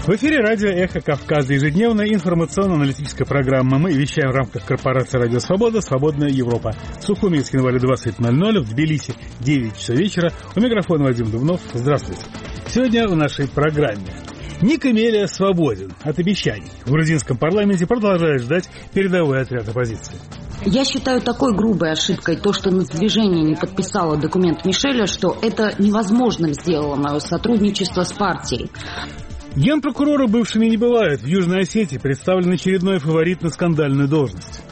В эфире радио «Эхо Кавказа», ежедневная информационно-аналитическая программа. Мы вещаем в рамках корпорации «Радио Свобода», «Свободная Европа». В Сухуми и Цхинвале 20:00, в Тбилиси 9 часов вечера. У микрофона Вадим Дубнов. Здравствуйте. Сегодня в нашей программе. Ник Эмелия свободен от обещаний. В грузинском парламенте продолжает ждать передовой отряд оппозиции. Я считаю такой грубой ошибкой то, что движение не подписало документ Мишеля, что это невозможным сделало мое сотрудничество с партией. Генпрокурора бывшими не бывает. В Южной Осетии представлен очередной фаворит на скандальную должность.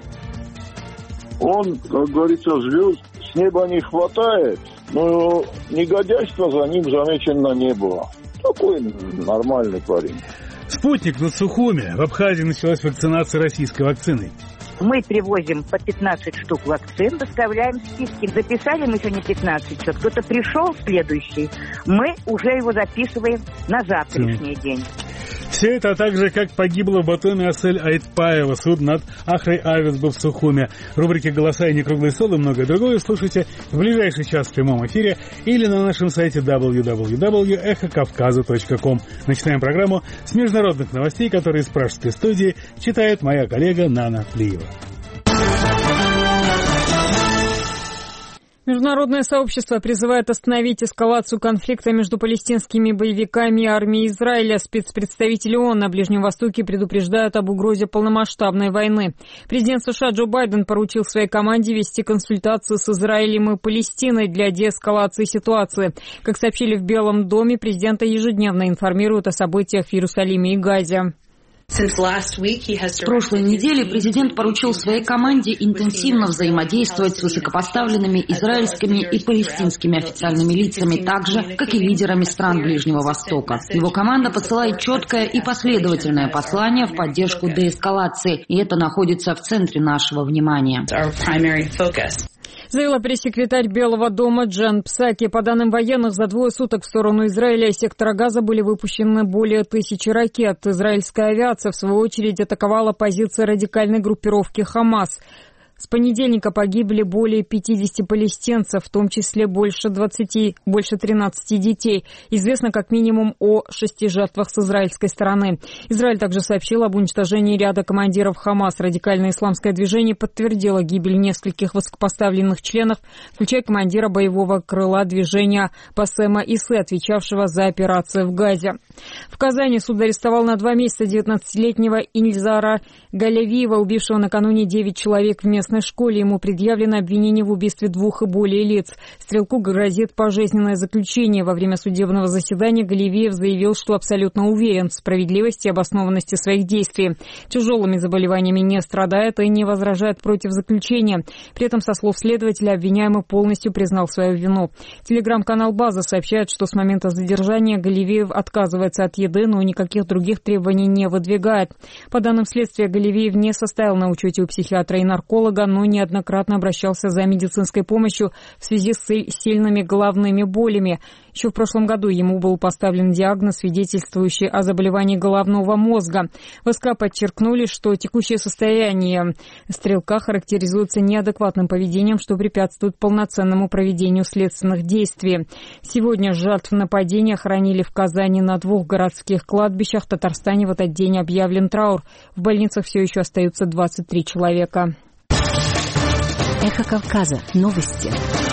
Он, как говорится, звезд с неба не хватает, но негодяйства за ним замечено не было. Такой нормальный парень. Спутник над Сухуми. В Абхазии началась вакцинация российской вакциной. Мы привозим по 15 штук вакцин, доставляем списки. Записали мы сегодня 15 человек. Кто-то пришел следующий, мы уже его записываем на завтрашний день. Все это, а также как погибла в Батуми Асель Айтпаева, суд над Ахрой Авис был в Сухуме. Рубрики «Голоса и некруглый стол» и многое другое слушайте в ближайший час в прямом эфире или на нашем сайте www.эхокавказа.ком. Начинаем программу с международных новостей, которые из пражской студии читает моя коллега Нана Плиева. Международное сообщество призывает остановить эскалацию конфликта между палестинскими боевиками и армией Израиля. Спецпредставители ООН на Ближнем Востоке предупреждают об угрозе полномасштабной войны. Президент США Джо Байден поручил своей команде вести консультации с Израилем и Палестиной для деэскалации ситуации. Как сообщили в Белом доме, президента ежедневно информируют о событиях в Иерусалиме и Газе. С прошлой недели президент поручил своей команде интенсивно взаимодействовать с высокопоставленными израильскими и палестинскими официальными лицами, так же, как и лидерами стран Ближнего Востока. Его команда посылает четкое и последовательное послание в поддержку деэскалации, и это находится в центре нашего внимания. Заявила пресс-секретарь Белого дома Джен Псаки. По данным военных, за 2 суток в сторону Израиля из сектора Газа были выпущены более 1000 ракет. Израильская авиация, в свою очередь, атаковала позиции радикальной группировки «Хамас». С понедельника погибли более 50 палестинцев, в том числе больше 13 детей. Известно как минимум о 6 жертвах с израильской стороны. Израиль также сообщил об уничтожении ряда командиров Хамас. Радикальное исламское движение подтвердило гибель нескольких высокопоставленных членов, включая командира боевого крыла движения Басема Исы, отвечавшего за операцию в Газе. В Казани суд арестовал на 2 месяца 19-летнего Ильзара Галявиева, убившего накануне 9 человек в местной школе. Ему предъявлено обвинение в убийстве 2 и более лиц. Стрелку грозит пожизненное заключение. Во время судебного заседания Галявиев заявил, что абсолютно уверен в справедливости и обоснованности своих действий. Тяжелыми заболеваниями не страдает и не возражает против заключения. При этом, со слов следователя, обвиняемый полностью признал свою вину. Телеграм-канал «База» сообщает, что с момента задержания Галявиев отказывается от еды, но никаких других требований не выдвигает. По данным следствия, Галявиев не состоял на учете у психиатра и нарколога, но неоднократно обращался за медицинской помощью в связи с сильными головными болями. Еще в прошлом году ему был поставлен диагноз, свидетельствующий о заболевании головного мозга. В СК подчеркнули, что текущее состояние стрелка характеризуется неадекватным поведением, что препятствует полноценному проведению следственных действий. Сегодня жертв нападения хоронили в Казани на 2 городских кладбищах. В Татарстане в этот день объявлен траур. В больницах все еще остаются 23 человека. Эхо Кавказа. Новости.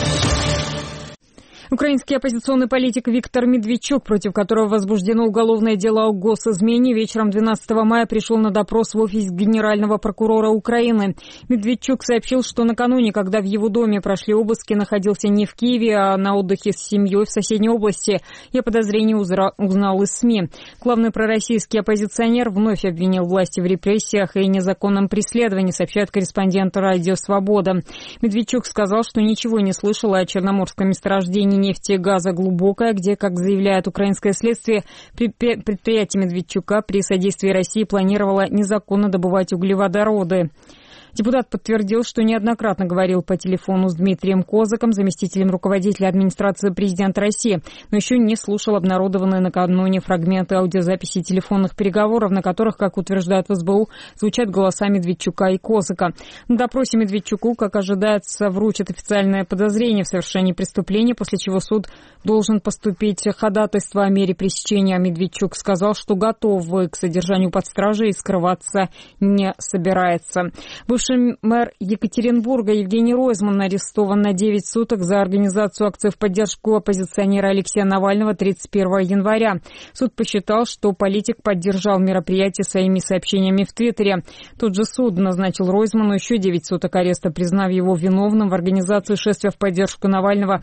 Украинский оппозиционный политик Виктор Медведчук, против которого возбуждено уголовное дело о госизмене, вечером 12 мая пришел на допрос в офис генерального прокурора Украины. Медведчук сообщил, что накануне, когда в его доме прошли обыски, находился не в Киеве, а на отдыхе с семьей в соседней области. И о подозрении узнал из СМИ. Главный пророссийский оппозиционер вновь обвинил власти в репрессиях и незаконном преследовании, сообщает корреспондент «Радио Свобода». Медведчук сказал, что ничего не слышал о черноморском месторождении нефти и газа «Глубокое», где, как заявляет украинское следствие, предприятие Медведчука при содействии России планировало незаконно добывать углеводороды. Депутат подтвердил, что неоднократно говорил по телефону с Дмитрием Козаком, заместителем руководителя администрации президента России, но еще не слушал обнародованные накануне фрагменты аудиозаписи телефонных переговоров, на которых, как утверждают в СБУ, звучат голоса Медведчука и Козака. На допросе Медведчуку, как ожидается, вручат официальное подозрение в совершении преступления, после чего суд должен поступить ходатайство о мере пресечения. Медведчук сказал, что готов к содержанию под стражей и скрываться не собирается. Бывший мэр Екатеринбурга Евгений Ройзман арестован на 9 суток за организацию акции в поддержку оппозиционера Алексея Навального 31 января. Суд посчитал, что политик поддержал мероприятие своими сообщениями в Твиттере. Тот же суд назначил Ройзману еще 9 суток ареста, признав его виновным в организации шествия в поддержку Навального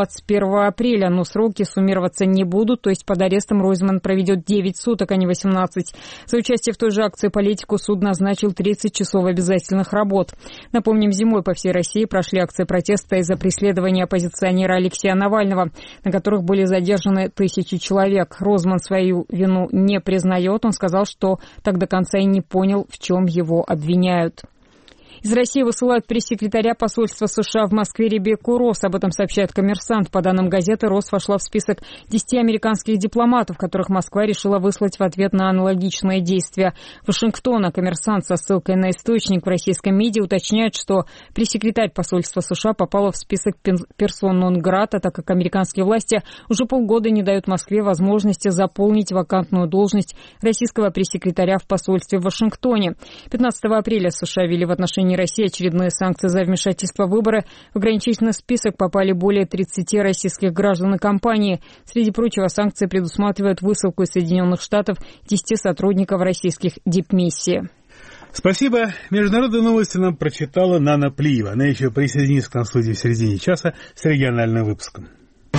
21 апреля. Но сроки суммироваться не будут, то есть под арестом Ройзман проведет 9 суток, а не 18. За участие в той же акции политику суд назначил 30 часов обязательных работ. Напомним, зимой по всей России прошли акции протеста из-за преследования оппозиционера Алексея Навального, на которых были задержаны тысячи человек. Ройзман свою вину не признает. Он сказал, что так до конца и не понял, в чем его обвиняют. Из России высылают пресс-секретаря посольства США в Москве Ребекку Росс. Об этом сообщает «Коммерсант». По данным газеты, Росс вошла в список 10 американских дипломатов, которых Москва решила выслать в ответ на аналогичные действия Вашингтона. «Коммерсант» со ссылкой на источник в российском МИДе уточняет, что пресс-секретарь посольства США попала в список персон нон-грата, так как американские власти уже полгода не дают Москве возможности заполнить вакантную должность российского пресс-секретаря в посольстве в Вашингтоне. 15 апреля США ввели в отношении России очередные санкции за вмешательство в выборы. В ограничительный список попали более 30 российских граждан и компаний. Среди прочего, санкции предусматривают высылку из Соединенных Штатов 10 сотрудников российских дипмиссий. Спасибо. Международные новости нам прочитала Нана Плиева. Она еще присоединится к нам в студии в середине часа с региональным выпуском.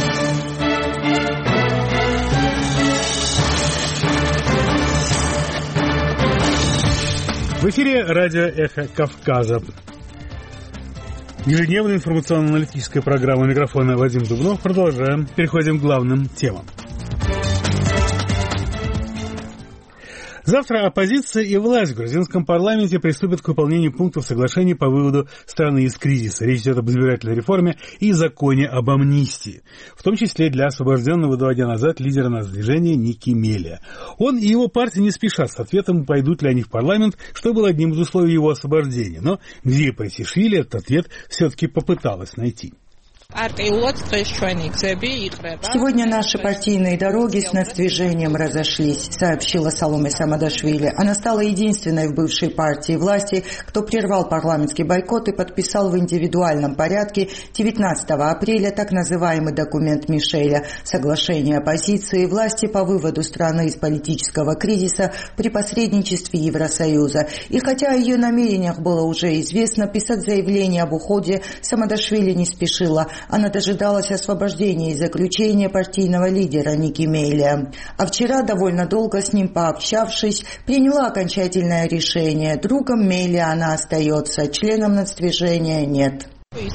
В эфире радио «Эхо Кавказа». Ежедневная информационно-аналитическая программа, микрофона Вадим Дубнов. Продолжаем. Переходим к главным темам. Завтра оппозиция и власть в грузинском парламенте приступят к выполнению пунктов соглашения по выводу страны из кризиса. Речь идет об избирательной реформе и законе об амнистии, в том числе для освобожденного 2 дня назад лидера нацдвижения Ники Мелия. Он и его партия не спешат с ответом, пойдут ли они в парламент, что было одним из условий его освобождения. Но где Патишвили этот ответ все-таки попыталась найти. Сегодня наши партийные дороги с нацдвижением разошлись, сообщила Саломе Самадашвили. Она стала единственной в бывшей партии власти, кто прервал парламентский бойкот и подписал в индивидуальном порядке 19 апреля так называемый документ Мишеля – соглашение оппозиции и власти по выводу страны из политического кризиса при посредничестве Евросоюза. И хотя о ее намерениях было уже известно, писать заявление об уходе Самадашвили не спешила. Она дожидалась освобождения и заключения партийного лидера Ники Мелия. А вчера, довольно долго с ним пообщавшись, приняла окончательное решение. Другом Мелия она остается, членом нацдвижения нет.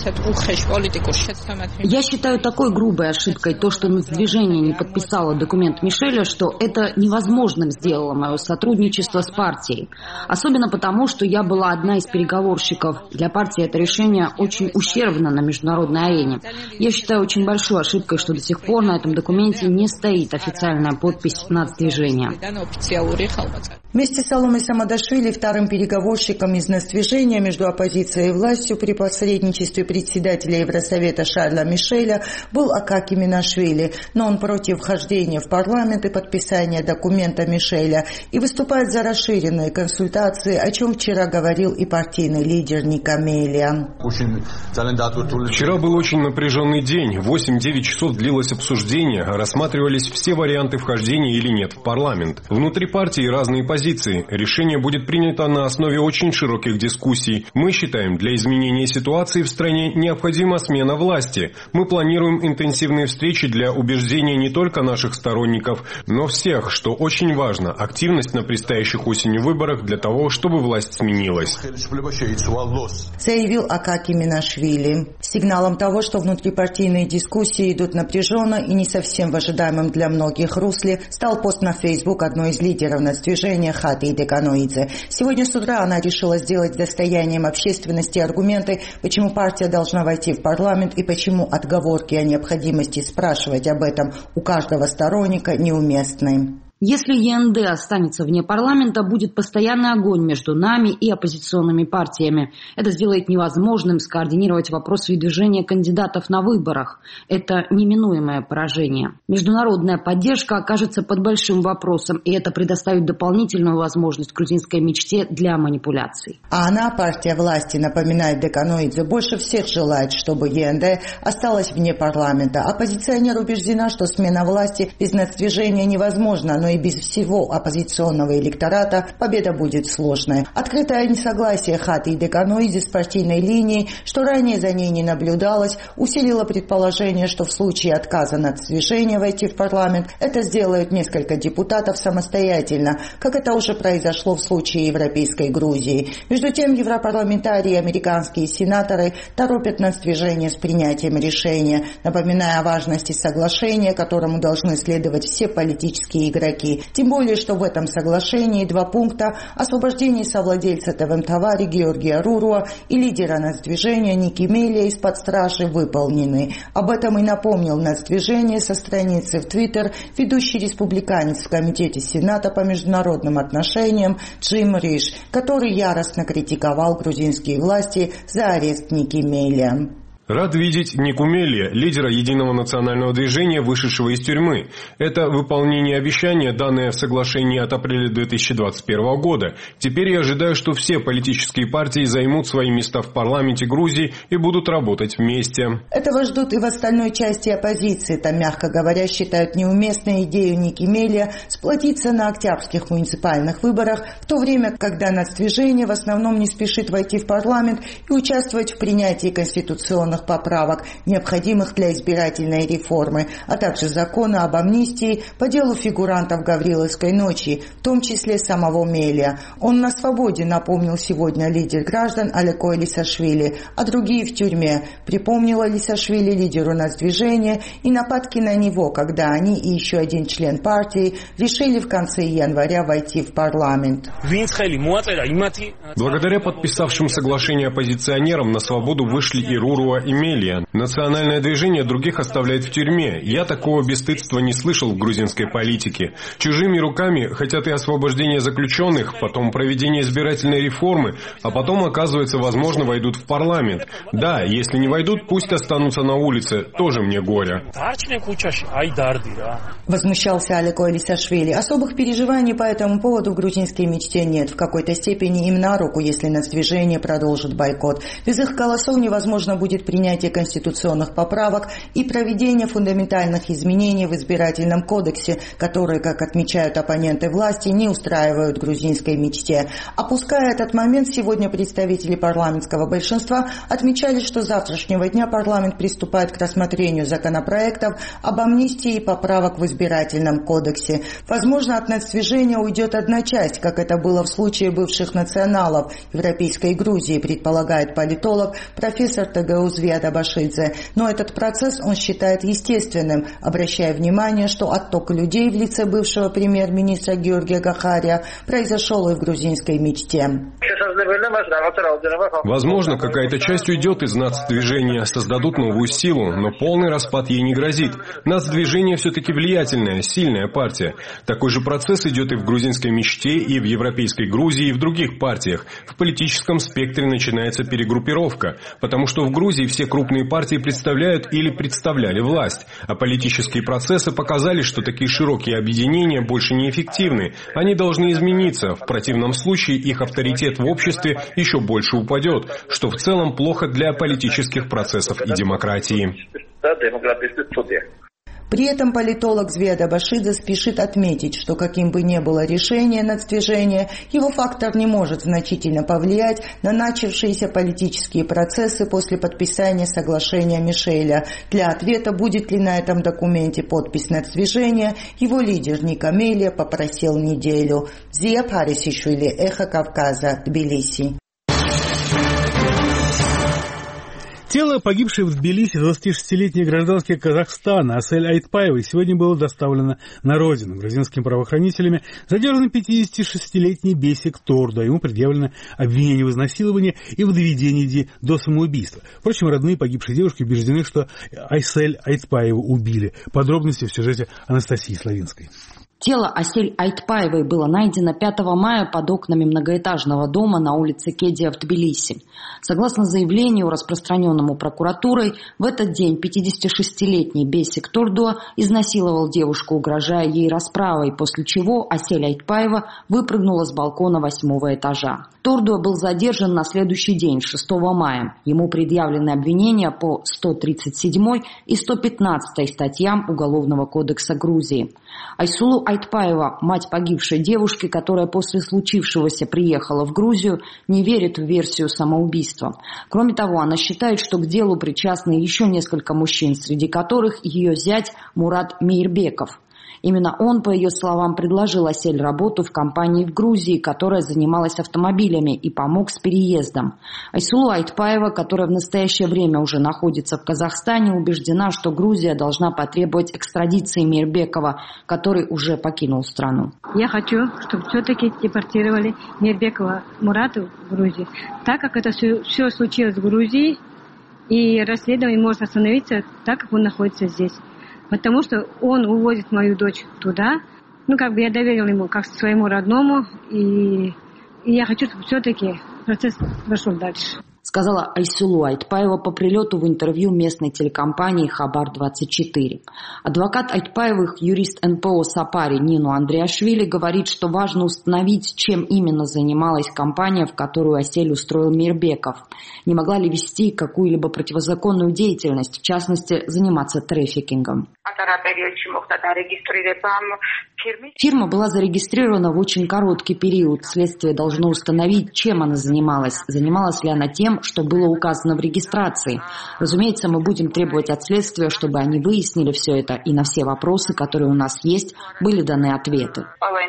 Я считаю такой грубой ошибкой то, что нацдвижение не подписало документ Мишеля, что это невозможным сделало мое сотрудничество с партией. Особенно потому, что я была одна из переговорщиков. Для партии это решение очень ущербно на международной арене. Я считаю очень большой ошибкой, что до сих пор на этом документе не стоит официальная подпись нацдвижения. Вместе с Саломой Самадашвили вторым переговорщиком из нацдвижения между оппозицией и властью при посредничестве председателя Евросовета Шарля Мишеля был Акаки Минашвили, но он против вхождения в парламент и подписания документа Мишеля и выступает за расширенные консультации, о чем вчера говорил и партийный лидер Ника Мелия. Вчера был очень напряженный день. 8-9 часов длилось обсуждение, рассматривались все варианты вхождения или нет в парламент. Внутри партии разные позиции. Решение будет принято на основе очень широких дискуссий. Мы считаем, для изменения ситуации в стране стране необходима смена власти. Мы планируем интенсивные встречи для убеждения не только наших сторонников, но всех, что очень важно, активность на предстоящих осенью выборах для того, чтобы власть сменилась. Заявил Акаки Минашвили. Сигналом того, что внутрипартийные дискуссии идут напряженно и не совсем в ожидаемом для многих русле, стал пост на Facebook одной из лидеров нацдвижения Хати Деканоидзе. Сегодня с утра она решила сделать достоянием общественности аргументы, почему партия должна войти в парламент и почему отговорки о необходимости спрашивать об этом у каждого сторонника неуместны. Если ЕНД останется вне парламента, будет постоянный огонь между нами и оппозиционными партиями. Это сделает невозможным скоординировать вопрос выдвижения кандидатов на выборах. Это неминуемое поражение. Международная поддержка окажется под большим вопросом, и это предоставит дополнительную возможность грузинской мечте для манипуляций. А она, партия власти, напоминает Деканоидзе, больше всех желает, чтобы ЕНД осталась вне парламента. Оппозиционер убеждена, что смена власти без нацдвижения невозможна, но и без всего оппозиционного электората победа будет сложной. Открытое несогласие Хати Деканоидзе с партийной линией, что ранее за ней не наблюдалось, усилило предположение, что в случае отказа нацдвижения войти в парламент, это сделают несколько депутатов самостоятельно, как это уже произошло в случае Европейской Грузии. Между тем, европарламентарии и американские сенаторы торопят нацдвижение с принятием решения, напоминая о важности соглашения, которому должны следовать все политические игроки. Тем более, что в этом соглашении 2 пункта: освобождение совладельца ТВМ-Товари Георгия Руруа и лидера нацдвижения Ники Мелия из-под стражи выполнены. Об этом и напомнил нацдвижение со страницы в Твиттер ведущий республиканец в Комитете Сената по международным отношениям Джим Риш, который яростно критиковал грузинские власти за арест Ники Мелия. Рад видеть Нику Мелия, лидера Единого национального движения, вышедшего из тюрьмы. Это выполнение обещания, данное в соглашении от апреля 2021 года. Теперь я ожидаю, что все политические партии займут свои места в парламенте Грузии и будут работать вместе. Этого ждут и в остальной части оппозиции. Там, мягко говоря, считают неуместной идею Ники Мелия сплотиться на октябрьских муниципальных выборах, в то время, когда нацдвижение в основном не спешит войти в парламент и участвовать в принятии конституционных поправок, необходимых для избирательной реформы, а также закона об амнистии по делу фигурантов Гавриловской ночи, в том числе самого Мелия. Он на свободе, напомнил сегодня лидер граждан Алеко Элисашвили, а другие в тюрьме. Припомнила Элисашвили лидеру нацдвижения и нападки на него, когда они и еще один член партии решили в конце января войти в парламент. Благодаря подписавшим соглашение оппозиционерам на свободу вышли и Руруа, и Мелия. Национальное движение других оставляет в тюрьме. Я такого бесстыдства не слышал в грузинской политике. Чужими руками хотят и освобождения заключенных, потом проведение избирательной реформы, а потом, оказывается, возможно, войдут в парламент. Да, если не войдут, пусть останутся на улице. Тоже мне горе. Возмущался Алеко Элисашвили. Особых переживаний по этому поводу в грузинской мечте нет. В какой-то степени им на руку, если нацдвижение продолжит бойкот. Без их голосов невозможно будет принятие конституционных поправок и проведение фундаментальных изменений в избирательном кодексе, которые, как отмечают оппоненты власти, не устраивают грузинской мечте. Опуская этот момент, сегодня представители парламентского большинства отмечали, что с завтрашнего дня парламент приступает к рассмотрению законопроектов об амнистии и поправок в избирательном кодексе. Возможно, от нацдвижения уйдет одна часть, как это было в случае бывших националов Европейской Грузии, предполагает политолог, профессор ТГУ Звиада Башидзе. Но этот процесс он считает естественным, обращая внимание, что отток людей в лице бывшего премьер-министра Георгия Гахария произошел и в грузинской мечте. Возможно, какая-то часть уйдет из нацдвижения, создадут новую силу, но полный распад ей не грозит. Нацдвижение все-таки влиятельная, сильная партия. Такой же процесс идет и в грузинской мечте, и в Европейской Грузии, и в других партиях. В политическом спектре начинается перегруппировка, потому что в Грузии все крупные партии представляют или представляли власть, а политические процессы показали, что такие широкие объединения больше неэффективны. Они должны измениться, в противном случае их авторитет в обществе еще больше упадет, что в целом плохо для политических процессов и демократии. При этом политолог Зведа Башидзе спешит отметить, что каким бы ни было решение нацдвижения, его фактор не может значительно повлиять на начавшиеся политические процессы после подписания соглашения Мишеля. Для ответа, будет ли на этом документе подпись нацдвижения, его лидер Ник Амелия попросил неделю. Зия Парисишвили, Эхо Кавказа, Тбилиси. Тело погибшей в Тбилиси 26-летней гражданки Казахстана Асель Айтпаевой сегодня было доставлено на родину. Грузинскими правоохранителями задержан 56-летний Бесик Тордо. Ему предъявлено обвинение в изнасиловании и в доведении до самоубийства. Впрочем, родные погибшей девушки убеждены, что Асель Айтпаеву убили. Подробности в сюжете Анастасии Славинской. Тело Асель Айтпаевой было найдено 5 мая под окнами многоэтажного дома на улице Кедия в Тбилиси. Согласно заявлению, распространенному прокуратурой, в этот день 56-летний Бесик Тордо изнасиловал девушку, угрожая ей расправой, после чего Асель Айтпаева выпрыгнула с балкона 8-го этажа. Тордо был задержан на следующий день, 6 мая. Ему предъявлены обвинения по 137 и 115 статьям Уголовного кодекса Грузии. Айсулу Айтпаева, мать погибшей девушки, которая после случившегося приехала в Грузию, не верит в версию самоубийства. Кроме того, она считает, что к делу причастны еще несколько мужчин, среди которых ее зять Мурат Мейрбеков. Именно он, по ее словам, предложил Асель работу в компании в Грузии, которая занималась автомобилями, и помог с переездом. Айсулу Айтпаева, которая в настоящее время уже находится в Казахстане, убеждена, что Грузия должна потребовать экстрадиции Мейрбекова, который уже покинул страну. Я хочу, чтобы все-таки депортировали Мейрбекова Мурата в Грузию, так как это все случилось в Грузии, и расследование может остановиться, так как он находится здесь. Потому что он увозит мою дочь туда. Я доверил ему как своему родному. И я хочу, чтобы все-таки процесс прошел дальше. Сказала Айсулу Айтпаева по прилету в интервью местной телекомпании «Хабар-24». Адвокат Айтпаевых, юрист НПО «Сапари» Нину Андриашвили говорит, что важно установить, чем именно занималась компания, в которую Асель устроил Мейрбеков. Не могла ли вести какую-либо противозаконную деятельность, в частности, заниматься трафикингом. Фирма была зарегистрирована в очень короткий период. Следствие должно установить, чем она занималась. Занималась ли она тем, что было указано в регистрации. Разумеется, мы будем требовать от следствия, чтобы они выяснили все это, и на все вопросы, которые у нас есть, были даны ответы.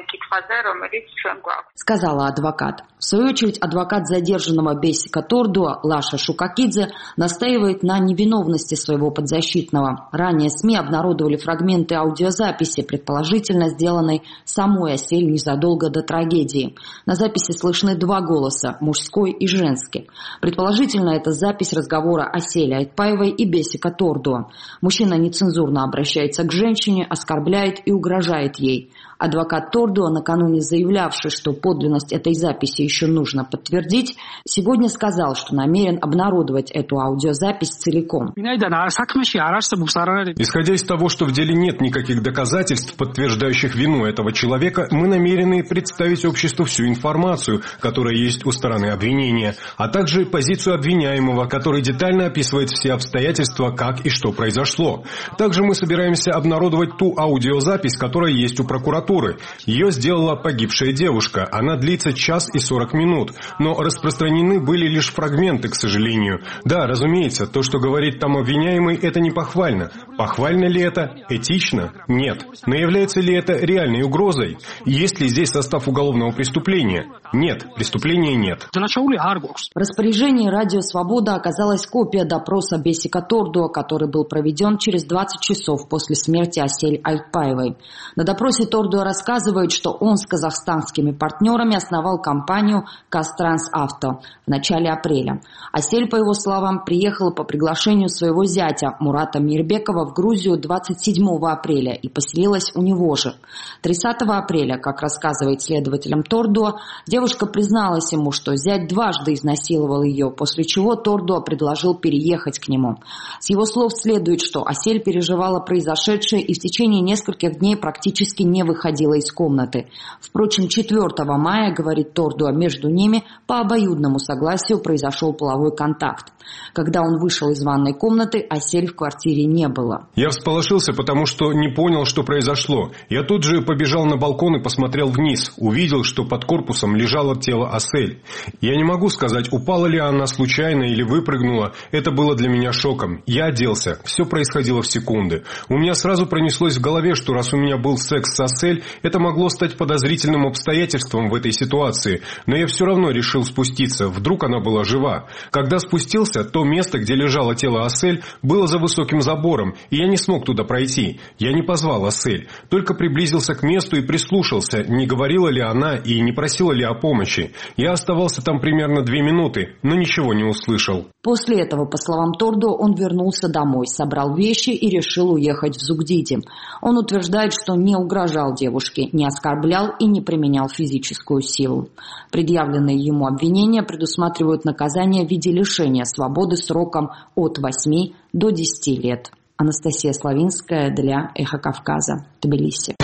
Сказала адвокат. В свою очередь, адвокат задержанного Бесика Тордо Лаша Шукакидзе настаивает на невиновности своего подзащитного. Ранее СМИ обнародовали фрагменты аудиозаписи, предположительно сделанной самой Асель незадолго до трагедии. На записи слышны два голоса, мужской и женский. Предположительно, это запись разговора Асели Айтпаевой и Бесика Тордо. Мужчина нецензурно обращается к женщине, оскорбляет и угрожает ей. Адвокат Тордо, накануне заявлявший, что подлинность этой записи еще нужно подтвердить, сегодня сказал, что намерен обнародовать эту аудиозапись целиком. Исходя из того, что в деле нет никаких доказательств, подтверждающих вину этого человека, мы намерены представить обществу всю информацию, которая есть у стороны обвинения, а также позицию обвиняемого, который детально описывает все обстоятельства, как и что произошло. Также мы собираемся обнародовать ту аудиозапись, которая есть у прокуратуры. Ее сделала погибшая девушка. Она длится 1 час и 40 минут. Но распространены были лишь фрагменты, к сожалению. Да, разумеется, то, что говорит там обвиняемый, это не похвально. Похвально ли это? Этично? Нет. Но является ли это реальной угрозой? Есть ли здесь состав уголовного преступления? Нет. Преступления нет. В распоряжении «Радио Свобода» оказалась копия допроса Бесика Тордо, который был проведен через 20 часов после смерти Асель Айтпаевой. На допросе Тордо рассказывает, что он с казахстанскими партнерами основал компанию «Казтрансавто» в начале апреля. Асель, по его словам, приехала по приглашению своего зятя Мурата Мейрбекова в Грузию 27 апреля и поселилась у него же. 30 апреля, как рассказывает следователям Тордо, девушка призналась ему, что зять дважды изнасиловал ее, после чего Тордо предложил переехать к нему. С его слов следует, что Асель переживала произошедшее и в течение нескольких дней практически не выходила из комнаты. Впрочем, 4 мая, говорит Тордо, между ними по обоюдному согласию произошел половой контакт. Когда он вышел из ванной комнаты, Асель в квартире не было. Я всполошился, потому что не понял, что произошло. Я тут же побежал на балкон и посмотрел вниз. Увидел, что под корпусом лежало тело Асель. Я не могу сказать, упала ли она случайно или выпрыгнула. Это было для меня шоком. Я оделся. Все происходило в секунды. У меня сразу пронеслось в голове, что раз у меня был секс с Асель, это могло стать подозрительным обстоятельством в этой ситуации. Но я все равно решил спуститься. Вдруг она была жива. Когда спустился, то место, где лежало тело Асель, было за высоким забором, и я не смог туда пройти. Я не позвал Асель, только приблизился к месту и прислушался, не говорила ли она и не просила ли о помощи. Я оставался там примерно 2 минуты, но ничего не услышал. После этого, по словам Тордо, он вернулся домой, собрал вещи и решил уехать в Зугдиди. Он утверждает, что не угрожал девушке, не оскорблял и не применял физическую силу. Предъявленные ему обвинения предусматривают наказание в виде лишения свободы сроком от 8 до 10 лет. Анастасия Славинская для «Эхо Кавказа», Тбилиси.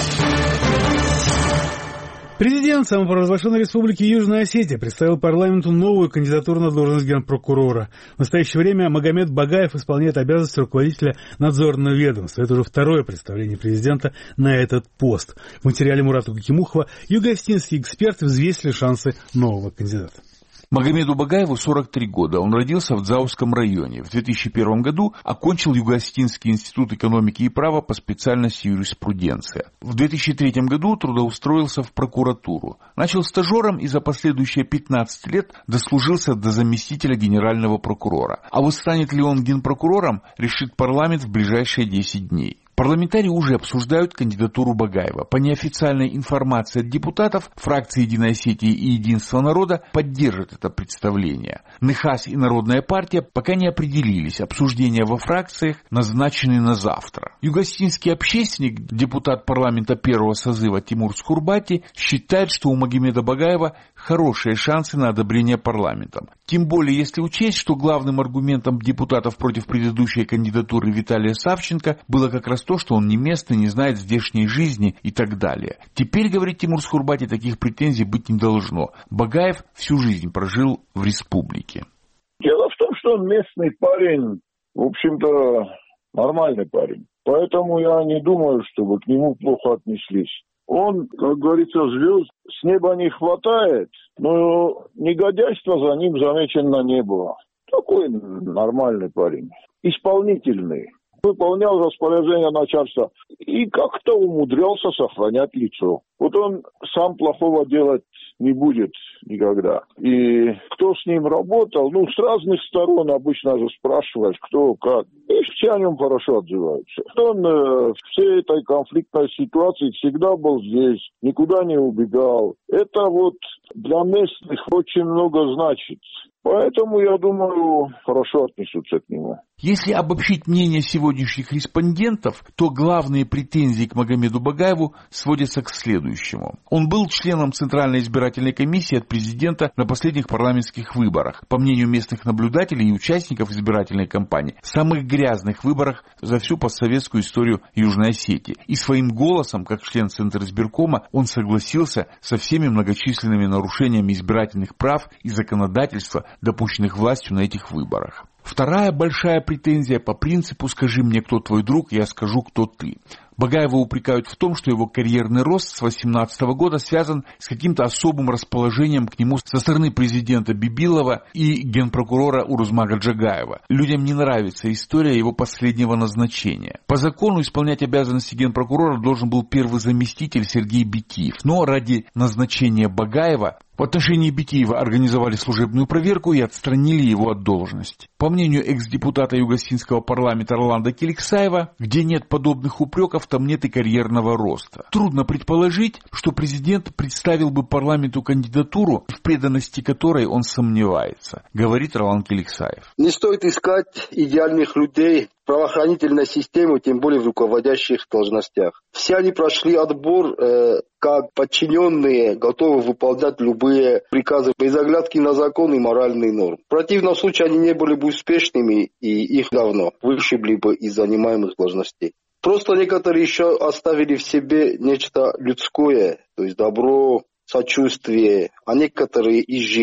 Президент самопровозглашенной республики Южная Осетия представил парламенту новую кандидатуру на должность генпрокурора. В настоящее время Магомед Багаев исполняет обязанности руководителя надзорного ведомства. Это уже второе представление президента на этот пост. В материале Мурата Кукимухова юго-осетинские эксперты взвесили шансы нового кандидата. Магомеду Багаеву 43 года. Он родился в Дзауском районе. В 2001 году окончил Юго-Осетинский институт экономики и права по специальности юриспруденция. В 2003 году трудоустроился в прокуратуру. Начал стажером и за последующие 15 лет дослужился до заместителя генерального прокурора. А вот станет ли он генпрокурором, решит парламент в ближайшие 10 дней. Парламентарии уже обсуждают кандидатуру Багаева. По неофициальной информации от депутатов, фракции «Единой Осетии» и «Единство народа» поддержат это представление. НХАС и Народная партия пока не определились. Обсуждения во фракциях назначены на завтра. Юго-осетинский общественник, депутат парламента первого созыва Тимур Скурбати, считает, что у Магомеда Багаева хорошие шансы на одобрение парламентом. Тем более, если учесть, что главным аргументом депутатов против предыдущей кандидатуры Виталия Савченко было как раз то, что он не местный, не знает здешней жизни и так далее. Теперь, говорит Тимур Скурбати, таких претензий быть не должно. Багаев всю жизнь прожил в республике. Дело в том, что он местный парень, в общем-то, нормальный парень. Поэтому я не думаю, чтобы к нему плохо отнеслись. Он, как говорится, звезд с неба не хватает, но негодяйства за ним замечено не было. Такой нормальный парень, исполнительный. Выполнял распоряжение начальства и как-то умудрялся сохранять лицо. Вот он сам плохого делать не будет никогда. И кто с ним работал, с разных сторон обычно же спрашиваешь, кто как. И все о нем хорошо отзываются. Он в всей этой конфликтной ситуации всегда был здесь, никуда не убегал. Это вот для местных очень много значит. Поэтому, я думаю, хорошо отнесутся к нему. Если обобщить мнение сегодняшних респондентов, то главные претензии к Магомеду Багаеву сводятся к следующему. Он был членом Центральной избирательной комиссии от президента на последних парламентских выборах. По мнению местных наблюдателей и участников избирательной кампании, самых грязных выборах за всю постсоветскую историю Южной Осетии. И своим голосом, как член Центризбиркома, он согласился со всеми многочисленными нарушениями избирательных прав и законодательства, допущенных властью на этих выборах. Вторая большая претензия по принципу «скажи мне, кто твой друг, я скажу, кто ты». Багаева упрекают в том, что его карьерный рост с 2018 года связан с каким-то особым расположением к нему со стороны президента Бибилова и генпрокурора Урузмага Джагаева. Людям не нравится история его последнего назначения. По закону исполнять обязанности генпрокурора должен был первый заместитель Сергей Битиев. Но ради назначения Багаева в отношении Битиева организовали служебную проверку и отстранили его от должности. По мнению экс-депутата Юго-Осетинского парламента Роланда Келиксаева, где нет подобных упреков, там нет и карьерного роста. Трудно предположить, что президент представил бы парламенту кандидатуру, в преданности которой он сомневается, говорит Роланд Келиксаев. Не стоит искать идеальных людей в правоохранительной системе, тем более в руководящих должностях. Все они прошли отбор как подчиненные, готовы выполнять любые приказы без оглядки на закон и моральные нормы. В противном случае они не были бы успешными, и их давно вышибли бы из занимаемых должностей. Просто некоторые еще оставили в себе нечто людское, то есть добро, сочувствие, а некоторые изжили.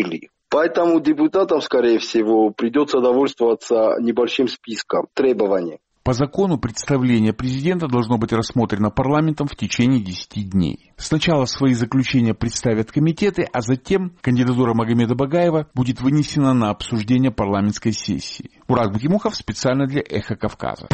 Поэтому депутатам, скорее всего, придется довольствоваться небольшим списком требований. По закону представление президента должно быть рассмотрено парламентом в течение 10 дней. Сначала свои заключения представят комитеты, а затем кандидатура Магомеда Багаева будет вынесена на обсуждение парламентской сессии. Мурат Бакимухов специально для «Эхо Кавказа».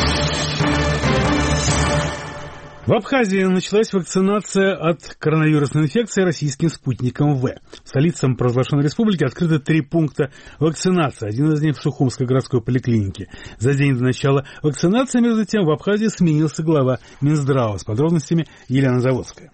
В Абхазии началась вакцинация от коронавирусной инфекции российским спутником В. В столице самопровозглашенной республики открыты 3 пункта вакцинации. Один из них в Сухумской городской поликлинике. За день до начала вакцинации, между тем, в Абхазии сменился глава Минздрава. С подробностями Елена Заводская.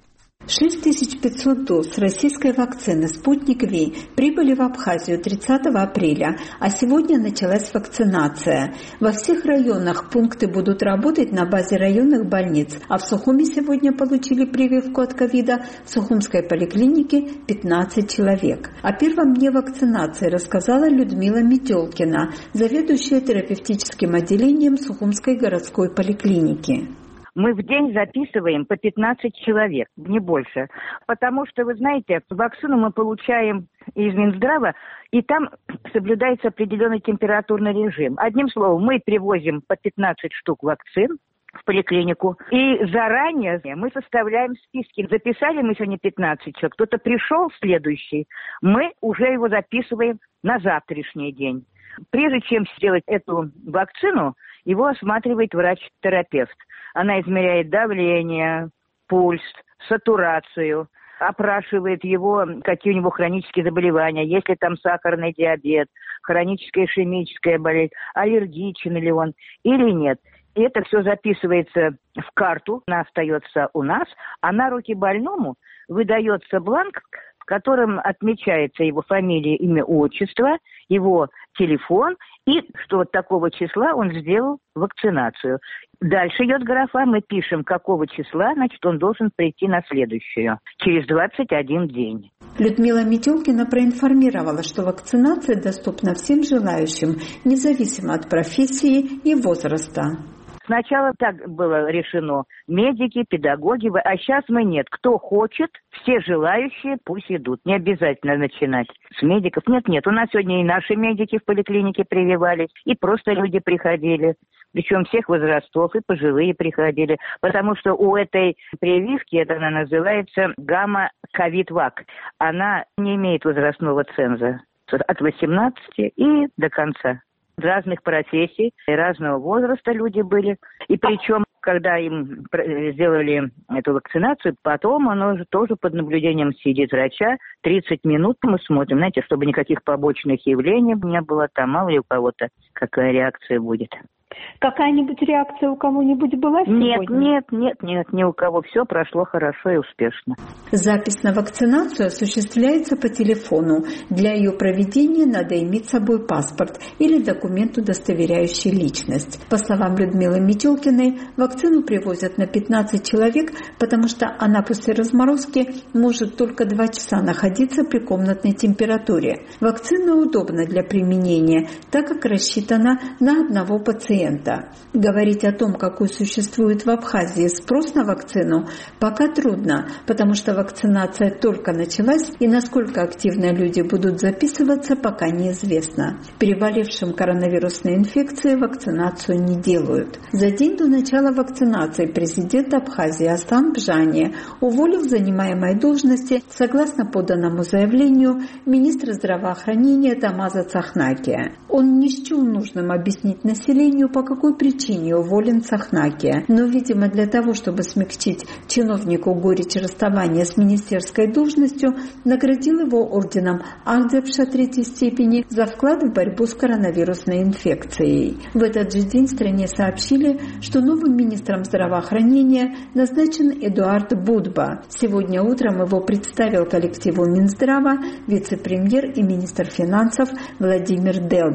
6500 доз российской вакцины «Спутник Ви» прибыли в Абхазию 30 апреля, а сегодня началась вакцинация. Во всех районах пункты будут работать на базе районных больниц, а в Сухуме сегодня получили прививку от ковида в Сухумской поликлинике 15 человек. О первом дне вакцинации рассказала Людмила Метелкина, заведующая терапевтическим отделением Сухумской городской поликлиники. Мы в день записываем по 15 человек, не больше. Потому что, вы знаете, вакцину мы получаем из Минздрава, и там соблюдается определенный температурный режим. Одним словом, мы привозим по 15 штук вакцин в поликлинику, и заранее мы составляем списки. Записали мы сегодня 15 человек, кто-то пришел следующий, мы уже его записываем на завтрашний день. Прежде чем сделать эту вакцину, его осматривает врач-терапевт. Она измеряет давление, пульс, сатурацию, опрашивает его, какие у него хронические заболевания, есть ли там сахарный диабет, хроническая ишемическая болезнь, аллергичен ли он или нет. И это все записывается в карту, она остается у нас, а на руки больному выдается бланк, в котором отмечается его фамилия, имя, отчество, его телефон и что вот такого числа он сделал вакцинацию. Дальше идет графа, мы пишем, какого числа, значит, он должен прийти на следующую, через 21 день. Людмила Метелкина проинформировала, что вакцинация доступна всем желающим, независимо от профессии и возраста. Сначала так было решено. Медики, педагоги, а сейчас мы нет. Кто хочет, все желающие пусть идут. Не обязательно начинать с медиков. Нет, у нас сегодня и наши медики в поликлинике прививались, и просто люди приходили. Причем всех возрастов, и пожилые приходили. Потому что у этой прививки, это она называется гамма-ковид-вак, она не имеет возрастного ценза. От 18 и до конца. Разных профессий, разного возраста люди были. И причем, когда им сделали эту вакцинацию, потом он уже тоже под наблюдением сидит врача. 30 минут мы смотрим, знаете, чтобы никаких побочных явлений не было, там мало ли у кого-то какая реакция будет. Какая-нибудь реакция у кого-нибудь была сегодня? Нет, ни у кого. Все прошло хорошо и успешно. Запись на вакцинацию осуществляется по телефону. Для ее проведения надо иметь с собой паспорт или документ, удостоверяющий личность. По словам Людмилы Метелкиной, вакцину привозят на 15 человек, потому что она после разморозки может только 2 часа находиться при комнатной температуре. Вакцина удобна для применения, так как рассчитана на одного пациента. Говорить о том, какой существует в Абхазии спрос на вакцину, пока трудно, потому что вакцинация только началась, и насколько активно люди будут записываться, пока неизвестно. Переболевшим коронавирусной инфекцией вакцинацию не делают. За день до начала вакцинации президент Абхазии Астан Бжани уволил занимаемой должности, согласно поданному заявлению, министра здравоохранения Тамаза Цахнакия. Он не счел нужным объяснить населению, по какой причине уволен Цахнакия. Но, видимо, для того, чтобы смягчить чиновнику горечь расставания с министерской должностью, наградил его орденом Ахдепша 3-й степени за вклад в борьбу с коронавирусной инфекцией. В этот же день в стране сообщили, что новым министром здравоохранения назначен Эдуард Будба. Сегодня утром его представил коллективу Минздрава вице-премьер и министр финансов Владимир Делба.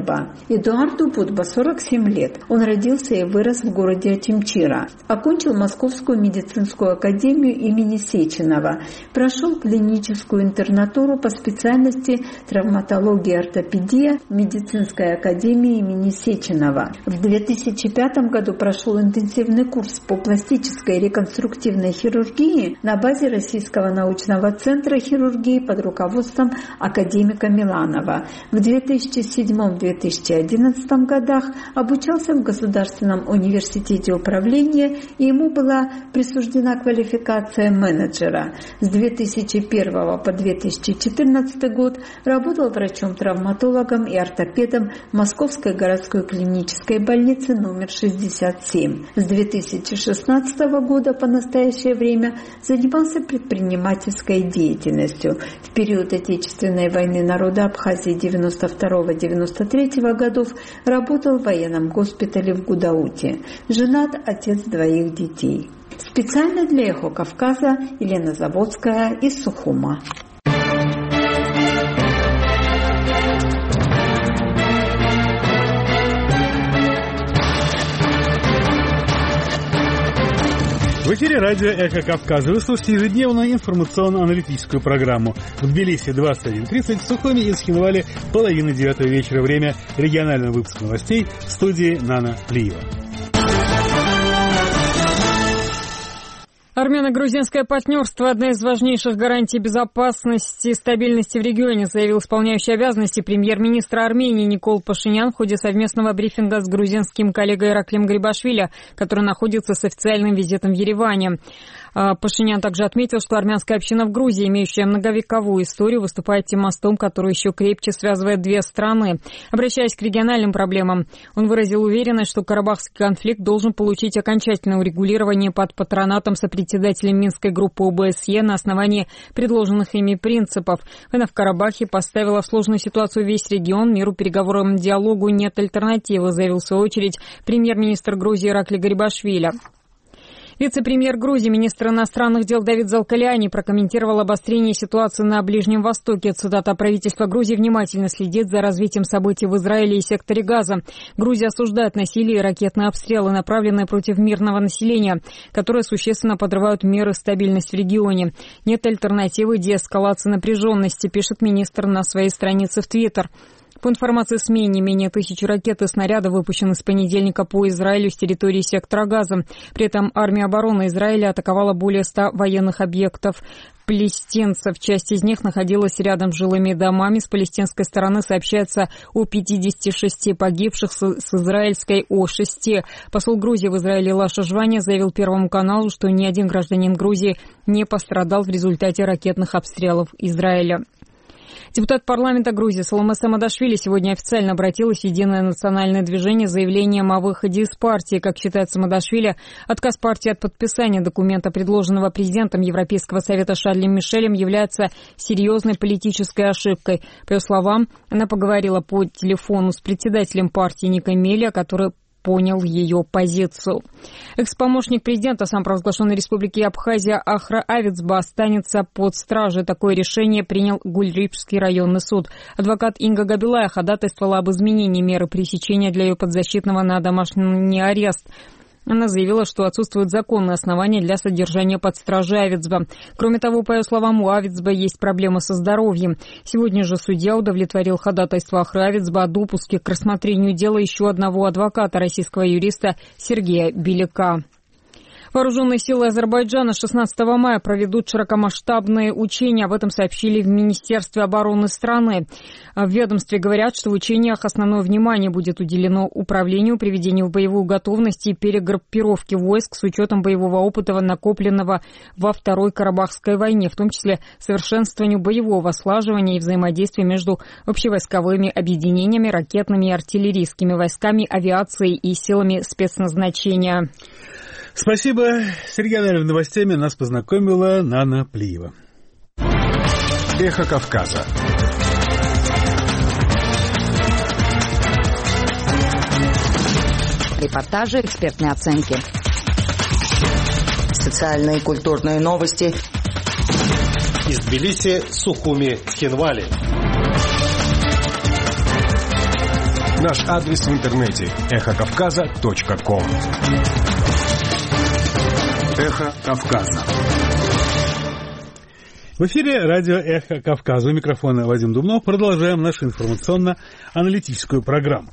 Будба. Эдуарду Будба 47 лет. Он родился и вырос в городе Очимчира. Окончил Московскую медицинскую академию имени Сеченова. Прошел клиническую интернатуру по специальности травматология и ортопедия в медицинской академии имени Сеченова. В 2005 году прошел интенсивный курс по пластической и реконструктивной хирургии на базе Российского научного центра хирургии под руководством академика Миланова. В 2007-2011 годах обучался в Государственном университете управления, и ему была присуждена квалификация менеджера. С 2001 по 2014 год работал врачом-травматологом и ортопедом Московской городской клинической больницы номер 67. С 2016 года по настоящее время занимался предпринимательской деятельностью. В период Отечественной войны народа Абхазии 92-93 годов работал в военном госпитале в Гудауте. Женат, отец 2 детей. Специально для «Эхо Кавказа» Елена Заводская из Сухума. В эфире радио «Эхо Кавказа». Вы слушаете ежедневную информационно-аналитическую программу. В Тбилиси 21:30, в Сухуме и Схинвале 8:30 вечера. Время регионального выпуска новостей в студии Нана Плиева. Армяно-грузинское партнерство – одна из важнейших гарантий безопасности и стабильности в регионе, заявил исполняющий обязанности премьер-министра Армении Никол Пашинян в ходе совместного брифинга с грузинским коллегой Ираклием Грибашвили, который находится с официальным визитом в Ереване. Пашинян также отметил, что армянская община в Грузии, имеющая многовековую историю, выступает тем мостом, который еще крепче связывает две страны. Обращаясь к региональным проблемам, он выразил уверенность, что карабахский конфликт должен получить окончательное урегулирование под патронатом сопредседателя Минской группы ОБСЕ на основании предложенных ими принципов. Война в Карабахе поставила в сложную ситуацию весь регион. Миру, переговорам, диалогу нет альтернативы, заявил в свою очередь премьер-министр Грузии Иракли Гарибашвили. Вице-премьер Грузии, министр иностранных дел Давид Залкаляни прокомментировал обострение ситуации на Ближнем Востоке. Цитата: «Правительство Грузии внимательно следит за развитием событий в Израиле и секторе Газа. Грузия осуждает насилие и ракетные обстрелы, направленные против мирного населения, которые существенно подрывают мир и стабильность в регионе. Нет альтернативы деэскалации напряженности», пишет министр на своей странице в Твиттер. По информации СМИ, не менее 1000 ракет и снарядов выпущены с понедельника по Израилю с территории сектора Газа. При этом армия обороны Израиля атаковала более 100 военных объектов палестинцев. Часть из них находилась рядом с жилыми домами. С палестинской стороны сообщается о 56 погибших, с израильской о 6. Посол Грузии в Израиле Лаша Жваня заявил Первому каналу, что ни один гражданин Грузии не пострадал в результате ракетных обстрелов Израиля. Депутат парламента Грузии Саломе Самадашвили сегодня официально обратилась в Единое национальное движение с заявлением о выходе из партии. Как считает Самадашвили, отказ партии от подписания документа, предложенного президентом Европейского совета Шарлем Мишелем, является серьезной политической ошибкой. По ее словам, она поговорила по телефону с председателем партии Никой Мелия, который понял ее позицию. Экс-помощник президента самопровозглашенной республики Абхазия Ахра Авицба останется под стражей. Такое решение принял Гульрипский районный суд. Адвокат Инга Габилая ходатайствовала об изменении меры пресечения для ее подзащитного на домашний арест. Она заявила, что отсутствуют законные основания для содержания под стражей Авицба. Кроме того, по ее словам, у Авицба есть проблемы со здоровьем. Сегодня же судья удовлетворил ходатайство Ахры Авицба о допуске к рассмотрению дела еще одного адвоката, российского юриста Сергея Беляка. Вооруженные силы Азербайджана 16 мая проведут широкомасштабные учения. Об этом сообщили в Министерстве обороны страны. В ведомстве говорят, что в учениях основное внимание будет уделено управлению, приведению в боевую готовность и перегруппировке войск с учетом боевого опыта, накопленного во Второй Карабахской войне, в том числе совершенствованию боевого слаживания и взаимодействия между общевойсковыми объединениями, ракетными и артиллерийскими войсками, авиацией и силами спецназначения. Спасибо. С региональными новостями нас познакомила Нана Плиева. Эхо Кавказа. Репортажи, экспертные оценки. Социальные и культурные новости. Из Тбилиси, Сухуми, Схинвали. Наш адрес в интернете эхокавказа.ком. Эхо Кавказа. В эфире радио «Эхо Кавказа». У микрофона Вадим Думнов. Продолжаем нашу информационно-аналитическую программу.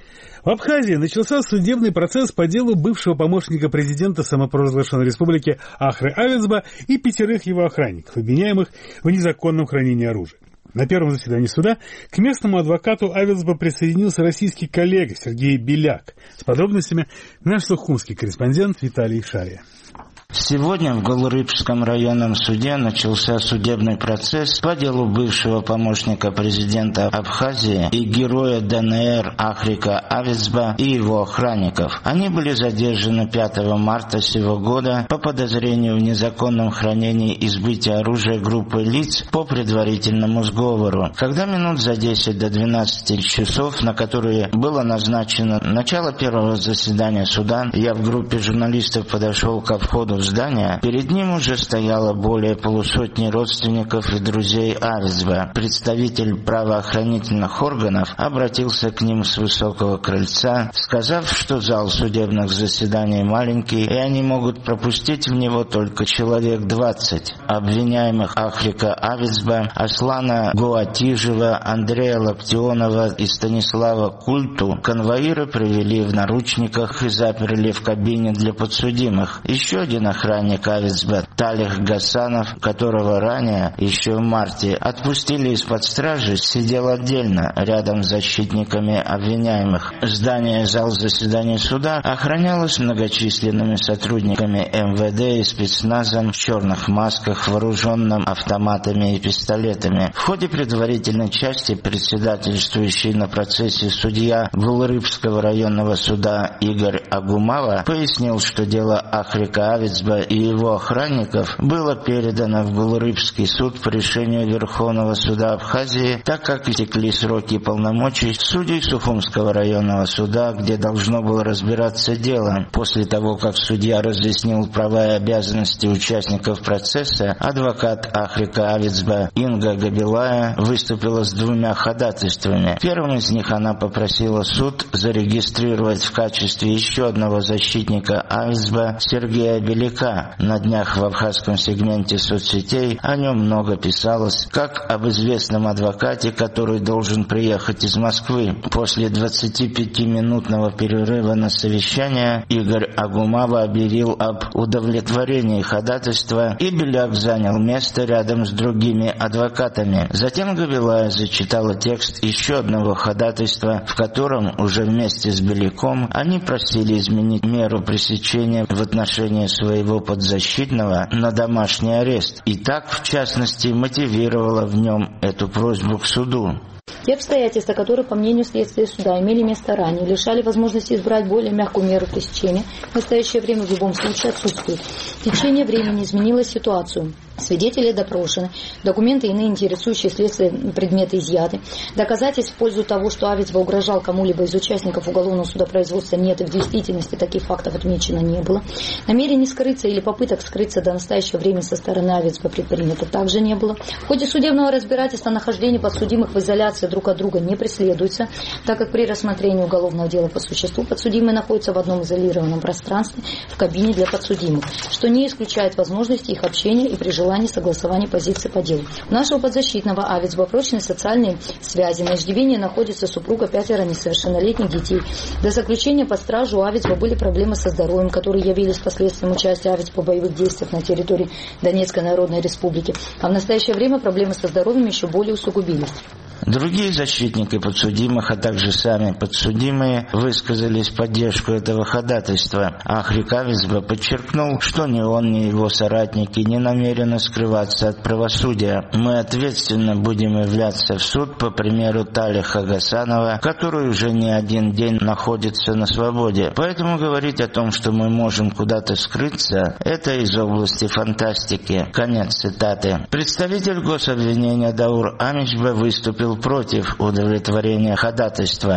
В Абхазии начался судебный процесс по делу бывшего помощника президента самопровозглашенной республики Ахры Авицба и 5 его охранников, обвиняемых в незаконном хранении оружия. На первом заседании суда к местному адвокату Авицба присоединился российский коллега Сергей Беляк. С подробностями наш сухумский корреспондент Виталий Шария. Сегодня в Голорыбском районном суде начался судебный процесс по делу бывшего помощника президента Абхазии и героя ДНР Ахрика Авицба и его охранников. Они были задержаны 5 марта сего года по подозрению в незаконном хранении и сбытии оружия группы лиц по предварительному сговору. Когда минут за 10 до 12 часов, на которые было назначено начало первого заседания суда, я в группе журналистов подошел ко входу в здание, перед ним уже стояло более полусотни родственников и друзей Авицба. Представитель правоохранительных органов обратился к ним с высокого крыльца, сказав, что зал судебных заседаний маленький, и они могут пропустить в него только человек 20. Обвиняемых Ахрика Авицба, Аслана Гуатижева, Андрея Локтионова и Станислава Культу конвоиры привели в наручниках и заперли в кабине для подсудимых. Еще один охранник Авицба, Талих Гасанов, которого ранее, еще в марте, отпустили из-под стражи, сидел отдельно, рядом с защитниками обвиняемых. Здание зал заседаний суда охранялось многочисленными сотрудниками МВД и спецназом в черных масках, вооруженным автоматами и пистолетами. В ходе предварительной части председательствующий на процессе судья Голорыбского районного суда Игорь Агумава пояснил, что дело Ахрика Авицба и его охранников было передано в Голорыбский суд по решению Верховного суда Абхазии, так как истекли сроки полномочий судей Сухумского районного суда, где должно было разбираться дело. После того, как судья разъяснил права и обязанности участников процесса, адвокат Ахрика Авицба Инга Габилая выступила с 2 ходатайствами. Первым из них она попросила суд зарегистрировать в качестве еще одного защитника Авицба Сергея Беляка. На днях в абхазском сегменте соцсетей о нем много писалось, как об известном адвокате, который должен приехать из Москвы. После 25-минутного перерыва на совещание Игорь Агумава объявил об удовлетворении ходатайства, и Беляк занял место рядом с другими адвокатами. Затем Габилая зачитала текст еще одного ходатайства, в котором уже вместе с Беляком они просили изменить меру пресечения в отношении своего подзащитного на домашний арест, и так, в частности, мотивировала в нем эту просьбу к суду. Те обстоятельства, которые, по мнению следствия суда, имели место ранее, лишали возможности избрать более мягкую меру пресечения, в настоящее время в любом случае отсутствует. Течение времени изменило ситуацию. Свидетели допрошены, документы и иные интересующие следствие предметы изъяты. Доказательств в пользу того, что Авицба угрожал кому-либо из участников уголовного судопроизводства, нет, и в действительности таких фактов отмечено не было. Намерений скрыться или попыток скрыться до настоящего времени со стороны Авицба предпринято также не было. В ходе судебного разбирательства нахождение подсудимых в изоляции друг от друга не преследуется, так как при рассмотрении уголовного дела по существу подсудимые находятся в одном изолированном пространстве в кабине для подсудимых, что не исключает возможности их общения и при желании согласования позиции по делу. У нашего подзащитного Авицба прочные социальные связи. На иждивении находится супруга, 5 несовершеннолетних детей. До заключения под стражу у Авицба были проблемы со здоровьем, которые явились последствием участия Авицба в боевых действиях на территории Донецкой Народной Республики. А в настоящее время проблемы со здоровьем еще более усугубились. Другие защитники подсудимых, а также сами подсудимые, высказались в поддержку этого ходатайства. Ахрик Авицба подчеркнул, что ни он, ни его соратники не намерены скрываться от правосудия. Мы ответственно будем являться в суд по примеру Талиха Гасанова, который уже не один день находится на свободе. Поэтому говорить о том, что мы можем куда-то скрыться, это из области фантастики. Конец цитаты. Представитель гособвинения Даур Амичба выступил против удовлетворения ходатайства.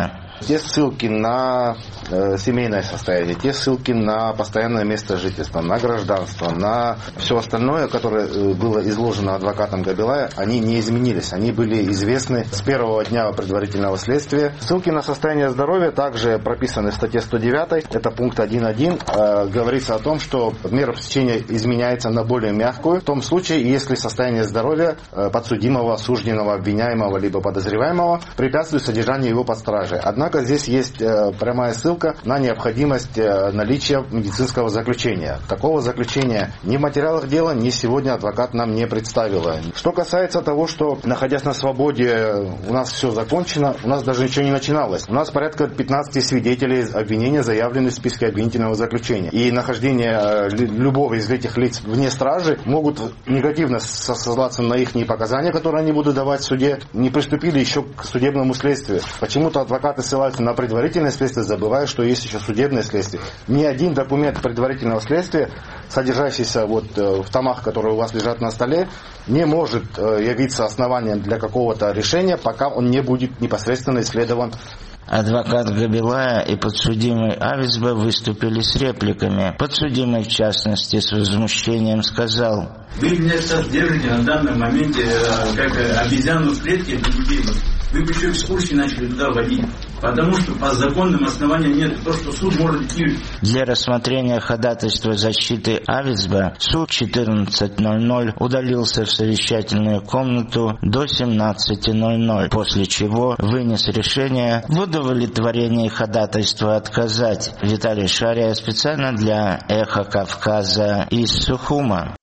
те ссылки на семейное состояние, те ссылки на постоянное место жительства, на гражданство, на все остальное, которое было изложено адвокатом Габилая, они не изменились. Они были известны с первого дня предварительного следствия. Ссылки на состояние здоровья также прописаны в статье 109. Это пункт 1.1. Говорится о том, что мера пресечения изменяется на более мягкую в том случае, если состояние здоровья подсудимого, осужденного, обвиняемого либо подозреваемого препятствует содержанию его под стражей. Однако здесь есть прямая ссылка на необходимость наличия медицинского заключения. Такого заключения ни в материалах дела, ни сегодня адвокат нам не представила. Что касается того, что, находясь на свободе, у нас все закончено, у нас даже ничего не начиналось. У нас порядка 15 свидетелей обвинения заявлены в списке обвинительного заключения. И нахождение любого из этих лиц вне стражи могут негативно сослаться на их показания, которые они будут давать в суде. Не приступили еще к судебному следствию. Почему-то адвокаты ссылаются на предварительное следствие, забывая, что есть еще судебное следствие. Ни один документ предварительного следствия, содержащийся в томах, которые у вас лежат на столе, не может явиться основанием для какого-то решения, пока он не будет непосредственно исследован. Адвокат Габилая и подсудимый Авицба выступили с репликами. Подсудимый, в частности, с возмущением сказал: «Вы меня сейчас держите на данном моменте как обезьяну в клетке. Вы бы еще экскурсии начали туда водить. Потому что по законным основаниям нет. То, что суд может идти». Для рассмотрения ходатайства защиты Авицба суд 14:00 удалился в совещательную комнату до 17:00, после чего вынес решение в удовлетворении ходатайства отказать. Виталий Шария специально для «Эхо Кавказа» из Сухума.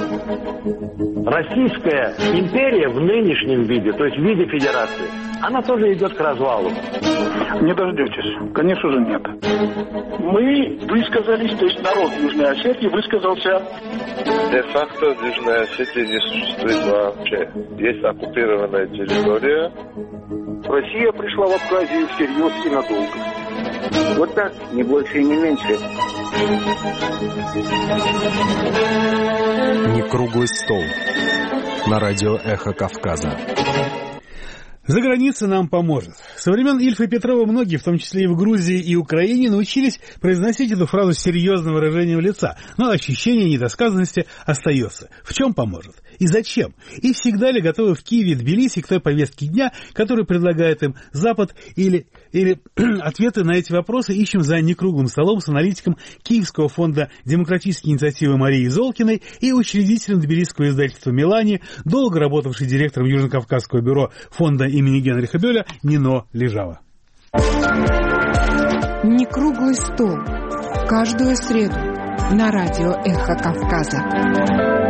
Российская империя в нынешнем виде, то есть в виде федерации, она тоже идет к развалу. Не дождетесь. Конечно же нет. Мы высказались, то есть народ Южной Осетии высказался. Де-факто в Южной Осетии не существует вообще. Есть оккупированная территория. Россия пришла в Абхазию всерьез и надолго. Вот так, не больше и не меньше. Не круглый стол. На радио «Эхо Кавказа». За границей нам поможет. Со времен Ильфа Петрова многие, в том числе и в Грузии и Украине, научились произносить эту фразу с серьезным выражением лица, но ощущение недосказанности остается. В чем поможет? И зачем? И всегда ли готовы в Киеве и Тбилиси к той повестке дня, которую предлагает им Запад, или ответы на эти вопросы ищем за некруглым столом с аналитиком Киевского фонда демократической инициативы Марией Золкиной и учредителем тбилисского издательства «Мелани», долго работавшей директором Южно-Кавказского бюро фонда имени Генриха Бёля Нино Лежава. Некруглый стол. Каждую среду на радио «Эхо Кавказа».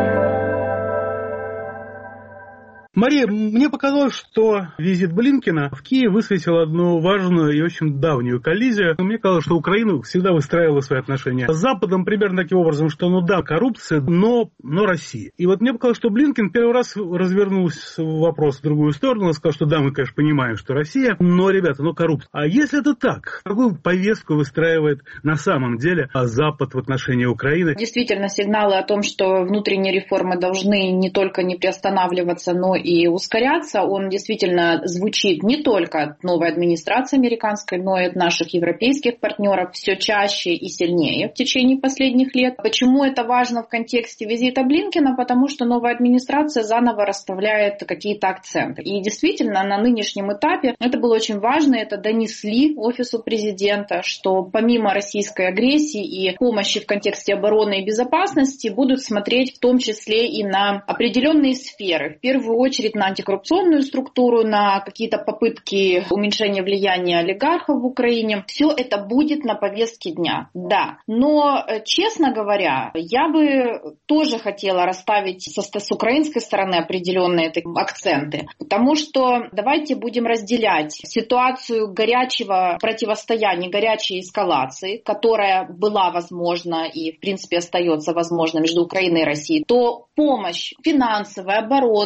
Мария, мне показалось, что визит Блинкена в Киев высветил одну важную и очень давнюю коллизию. Мне казалось, что Украина всегда выстраивала свои отношения с Западом примерно таким образом, что коррупция, но Россия. И вот мне показалось, что Блинкен первый раз развернул вопрос в другую сторону, он сказал, что да, мы, конечно, понимаем, что Россия, но, ребята, коррупция. А если это так, какую повестку выстраивает на самом деле Запад в отношении Украины? Действительно, сигналы о том, что внутренние реформы должны не только не приостанавливаться, но и ускоряться, он действительно звучит не только от новой администрации американской, но и от наших европейских партнеров все чаще и сильнее в течение последних лет. Почему это важно в контексте визита Блинкена? Потому что новая администрация заново расставляет какие-то акценты. И действительно, на нынешнем этапе это было очень важно, это донесли офису президента, что помимо российской агрессии и помощи в контексте обороны и безопасности будут смотреть в том числе и на определенные сферы. В первую очередь на антикоррупционную структуру, на какие-то попытки уменьшения влияния олигархов в Украине. Все это будет на повестке дня, да. Но, честно говоря, я бы тоже хотела расставить с украинской стороны определенные акценты. Потому что давайте будем разделять ситуацию горячего противостояния, горячей эскалации, которая была возможна и, в принципе, остается возможна между Украиной и Россией, то помощь финансовая, оборонная,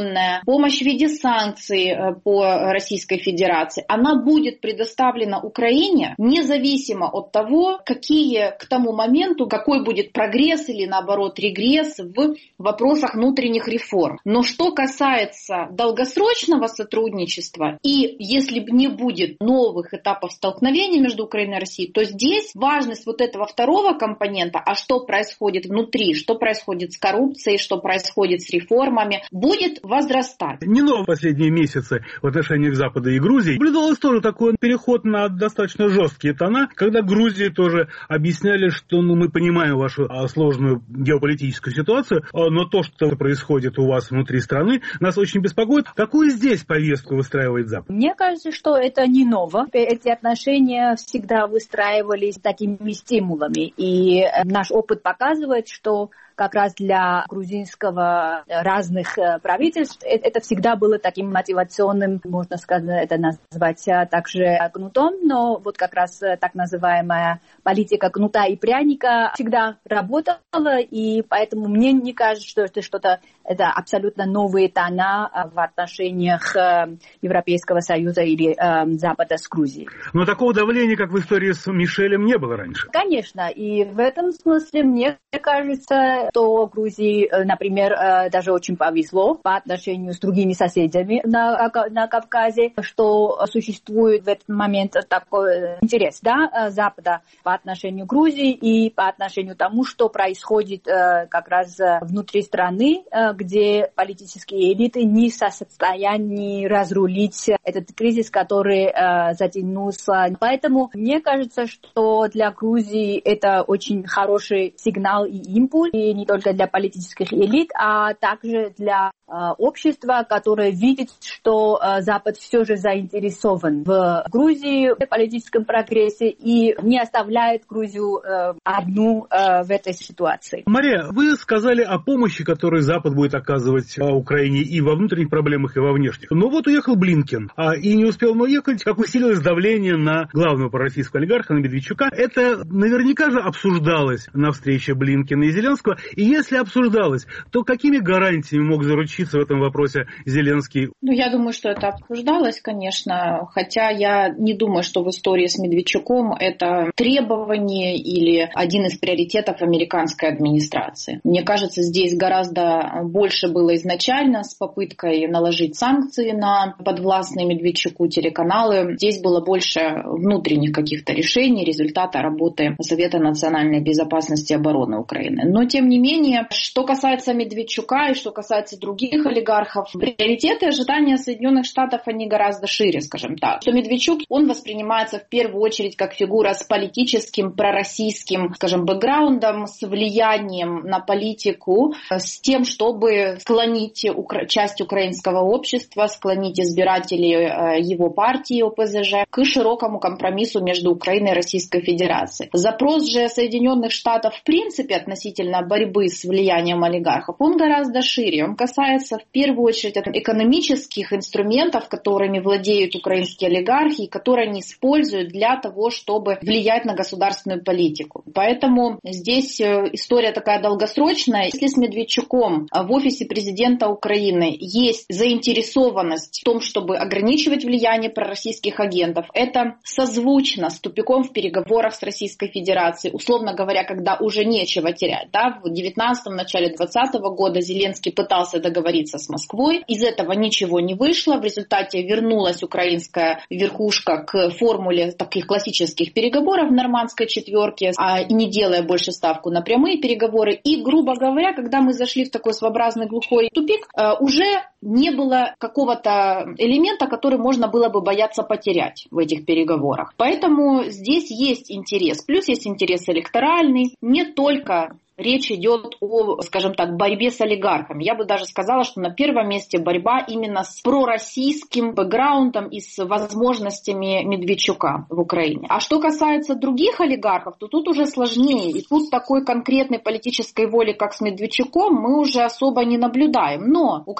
помощь в виде санкций по Российской Федерации, она будет предоставлена Украине независимо от того, какие к тому моменту, какой будет прогресс или наоборот регресс в вопросах внутренних реформ. Но что касается долгосрочного сотрудничества, и если не будет новых этапов столкновений между Украиной и Россией, то здесь важность вот этого второго компонента, а что происходит внутри, что происходит с коррупцией, что происходит с реформами, будет возрастать. Не ново в последние месяцы в отношениях Запада и Грузии наблюдалось тоже такой переход на достаточно жесткие тона, когда Грузии тоже объясняли, что мы понимаем вашу сложную геополитическую ситуацию, но то, что происходит у вас внутри страны, нас очень беспокоит. Какую здесь повестку выстраивает Запад? Мне кажется, что это не ново. Эти отношения всегда выстраивались такими стимулами. И наш опыт показывает, что как раз для грузинского разных правительств это всегда было таким мотивационным, можно сказать, это назвать также кнутом, но вот как раз так называемая политика кнута и пряника всегда работала, и поэтому мне не кажется, что это что-то, это абсолютно новые тона в отношениях Европейского Союза или Запада с Грузией. Но такого давления, как в истории с Мишелем, не было раньше. Конечно, и в этом смысле мне кажется, что Грузии, например, даже очень повезло по отношению с другими соседями на Кавказе, что существует в этот момент такой интерес, да, Запада по отношению к Грузии и по отношению к тому, что происходит как раз внутри страны, где политические элиты не в состоянии разрулить этот кризис, который затянулся. Поэтому мне кажется, что для Грузии это очень хороший сигнал и импульс, и не только для политических элит, а также для общества, которое видит, что Запад все же заинтересован в Грузии, в политическом прогрессе и не оставляет Грузию одну в этой ситуации. Мария, вы сказали о помощи, которую Запад будет оказывать Украине и во внутренних проблемах, и во внешних. Но вот уехал Блинкен, и не успел он уехать, как усилилось давление на главного пророссийского олигарха, на Медведчука. Это наверняка же обсуждалось на встрече Блинкена и Зеленского. И если обсуждалось, то какими гарантиями мог заручиться в этом вопросе Зеленский? Я думаю, что это обсуждалось, конечно, хотя я не думаю, что в истории с Медведчуком это требование или один из приоритетов американской администрации. Мне кажется, здесь гораздо больше было изначально с попыткой наложить санкции на подвластные Медведчуку телеканалы. Здесь было больше внутренних каких-то решений, результата работы Совета национальной безопасности и обороны Украины. Но, тем не менее, что касается Медведчука и что касается других олигархов, приоритеты и ожидания Соединенных Штатов, они гораздо шире, скажем так. Что Медведчук, он воспринимается в первую очередь как фигура с политическим, пророссийским, скажем, бэкграундом, с влиянием на политику, с тем, чтобы склонить часть украинского общества, склонить избирателей его партии ОПЗЖ к широкому компромиссу между Украиной и Российской Федерацией. Запрос же Соединенных Штатов в принципе относительно борьбы с влиянием олигархов, он гораздо шире. Он касается в первую очередь экономических инструментов, которыми владеют украинские олигархи, и которые они используют для того, чтобы влиять на государственную политику. Поэтому здесь история такая долгосрочная. Если с Медведчуком в офисе президента Украины есть заинтересованность в том, чтобы ограничивать влияние пророссийских агентов, это созвучно с тупиком в переговорах с Российской Федерацией, условно говоря, когда уже нечего терять. Да? В 19-м, начале 2020 года Зеленский пытался договориться с Москвой, из этого ничего не вышло, в результате вернулась украинская верхушка к формуле таких классических переговоров в нормандской четверке, не делая больше ставку на прямые переговоры. И, грубо говоря, когда мы зашли в такой своеобразный глухой тупик, уже не было какого-то элемента, который можно было бы бояться потерять в этих переговорах. Поэтому здесь есть интерес. Плюс есть интерес электоральный, не только речь идет о, скажем так, борьбе с олигархами. Я бы даже сказала, что на первом месте борьба именно с пророссийским бэкграундом и с возможностями Медведчука в Украине. А что касается других олигархов, то тут уже сложнее. И тут такой конкретной политической воли, как с Медведчуком, мы уже особо не наблюдаем. Но украинская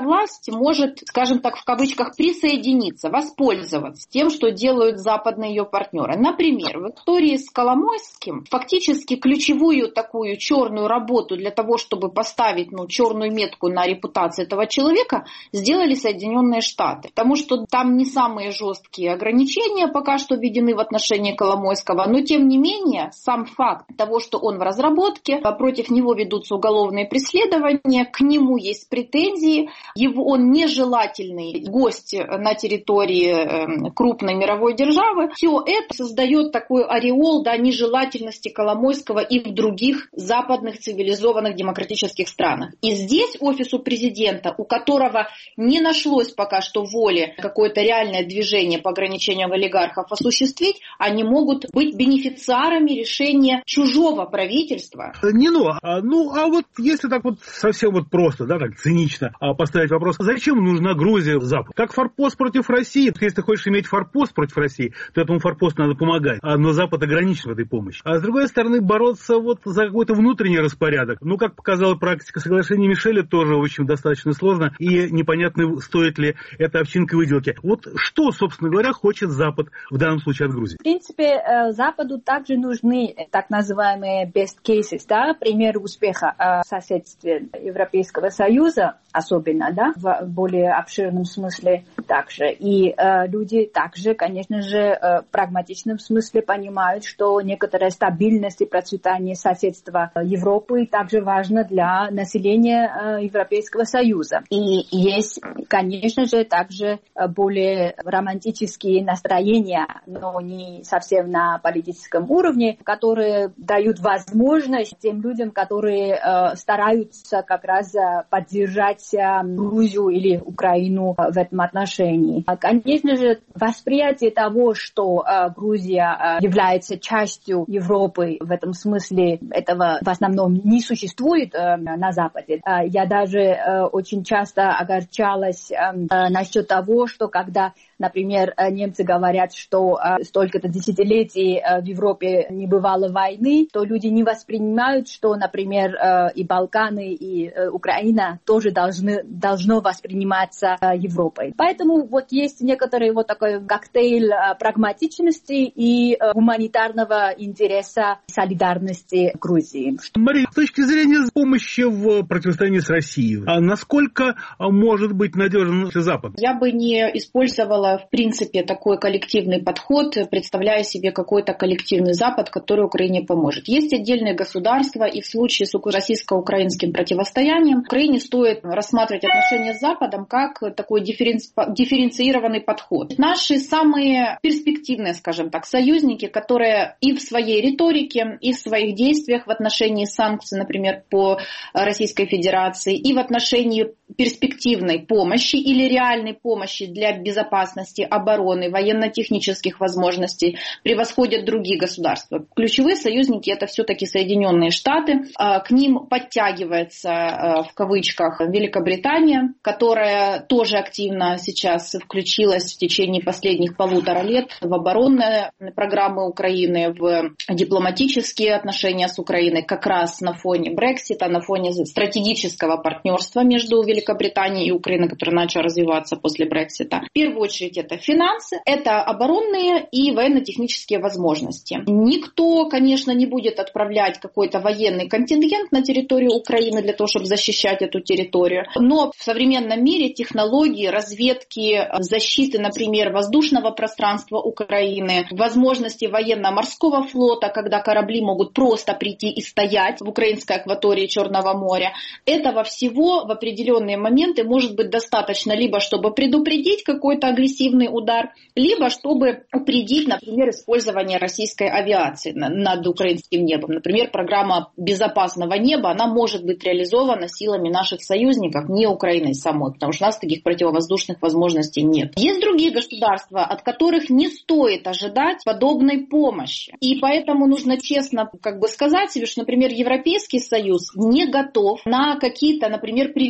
власть может, скажем так, в кавычках, присоединиться, воспользоваться тем, что делают западные ее партнеры. Например, в истории с Коломойским фактически ключевую такую черную работу для того, чтобы поставить черную метку на репутацию этого человека, сделали Соединенные Штаты. Потому что там не самые жесткие ограничения пока что введены в отношении Коломойского, но тем не менее сам факт того, что он в разработке, против него ведутся уголовные преследования, к нему есть претензии, он нежелательный гость на территории крупной мировой державы, все это создает такой ореол нежелательности Коломойского и в других западных цивилизованных демократических странах. И здесь офису президента, у которого не нашлось пока что воли какое-то реальное движение по ограничению олигархов осуществить, они могут быть бенефициарами решения чужого правительства. Нино, вот если так вот совсем вот просто, так цинично поставить вопрос, зачем нужна Грузия Западу? Как форпост против России? Если ты хочешь иметь форпост против России, то этому форпосту надо помогать, но Запад ограничен в этой помощи. А с другой стороны, бороться за какой-то внутренний распорядок, как показала практика соглашения Мишеля, тоже очень достаточно сложно, и непонятно, стоит ли эта овчинка выделки. Вот что, собственно говоря, хочет Запад в данном случае от Грузии? В принципе, Западу также нужны так называемые best cases, примеры успеха в соседстве Европейского Союза, особенно, в более обширном смысле также. И люди также, конечно же, в прагматичном смысле понимают, что некоторая стабильность и процветание соседства Европы также важно для населения Европейского Союза. И есть, конечно же, также более романтические настроения, но не совсем на политическом уровне, которые дают возможность тем людям, которые стараются как раз поддержать Грузию или Украину в этом отношении. Конечно же, восприятие того, что Грузия является частью Европы, в этом смысле этого в основном не существует на Западе. Я даже очень часто огорчалась насчет того, что когда, например, немцы говорят, что столько-то десятилетий в Европе не бывало войны, то люди не воспринимают, что, например, и Балканы, и Украина тоже должно восприниматься Европой. Поэтому вот есть некоторый вот такой коктейль прагматичности и гуманитарного интереса, солидарности Грузии. Мария, с точки зрения помощи в противостоянии с Россией, насколько может быть надежен Запад? Я бы не использовала, в принципе, такой коллективный подход, представляя себе какой-то коллективный Запад, который Украине поможет. Есть отдельные государства, и в случае с российско-украинским противостоянием Украине стоит рассматривать отношения с Западом как такой дифференцированный подход. Наши самые перспективные, скажем так, союзники, которые и в своей риторике, и в своих действиях в отношении санкций, например, по Российской Федерации, и в отношении перспективной помощи или реальной помощи для безопасности, обороны, военно-технических возможностей превосходят другие государства. Ключевые союзники — это все-таки Соединенные Штаты. К ним подтягивается, в кавычках, Великобритания, которая тоже активно сейчас включилась в течение последних 1,5 лет в оборонные программы Украины, в дипломатические отношения с Украиной, как раз на фоне Брексита, на фоне стратегического партнерства между Великобританией и Украиной, которое начало развиваться после Брексита. В первую очередь это финансы, это оборонные и военно-технические возможности. Никто, конечно, не будет отправлять какой-то военный контингент на территорию Украины для того, чтобы защищать эту территорию. Но в современном мире технологии разведки, защиты, например, воздушного пространства Украины, возможности военно-морского флота, когда корабли могут просто прийти и стоять в украинской акватории Черного моря, этого всего в определенные моменты может быть достаточно либо чтобы предупредить какой-то агрессивный удар, либо чтобы упредить, например, использование российской авиации над украинским небом. Например, программа безопасного неба, она может быть реализована силами наших союзников, не Украиной самой, потому что у нас таких противовоздушных возможностей нет. Есть другие государства, от которых не стоит ожидать подобной помощи. И поэтому нужно честно сказать себе, что, например, Европейский Союз не готов на какие-то, например, превентивные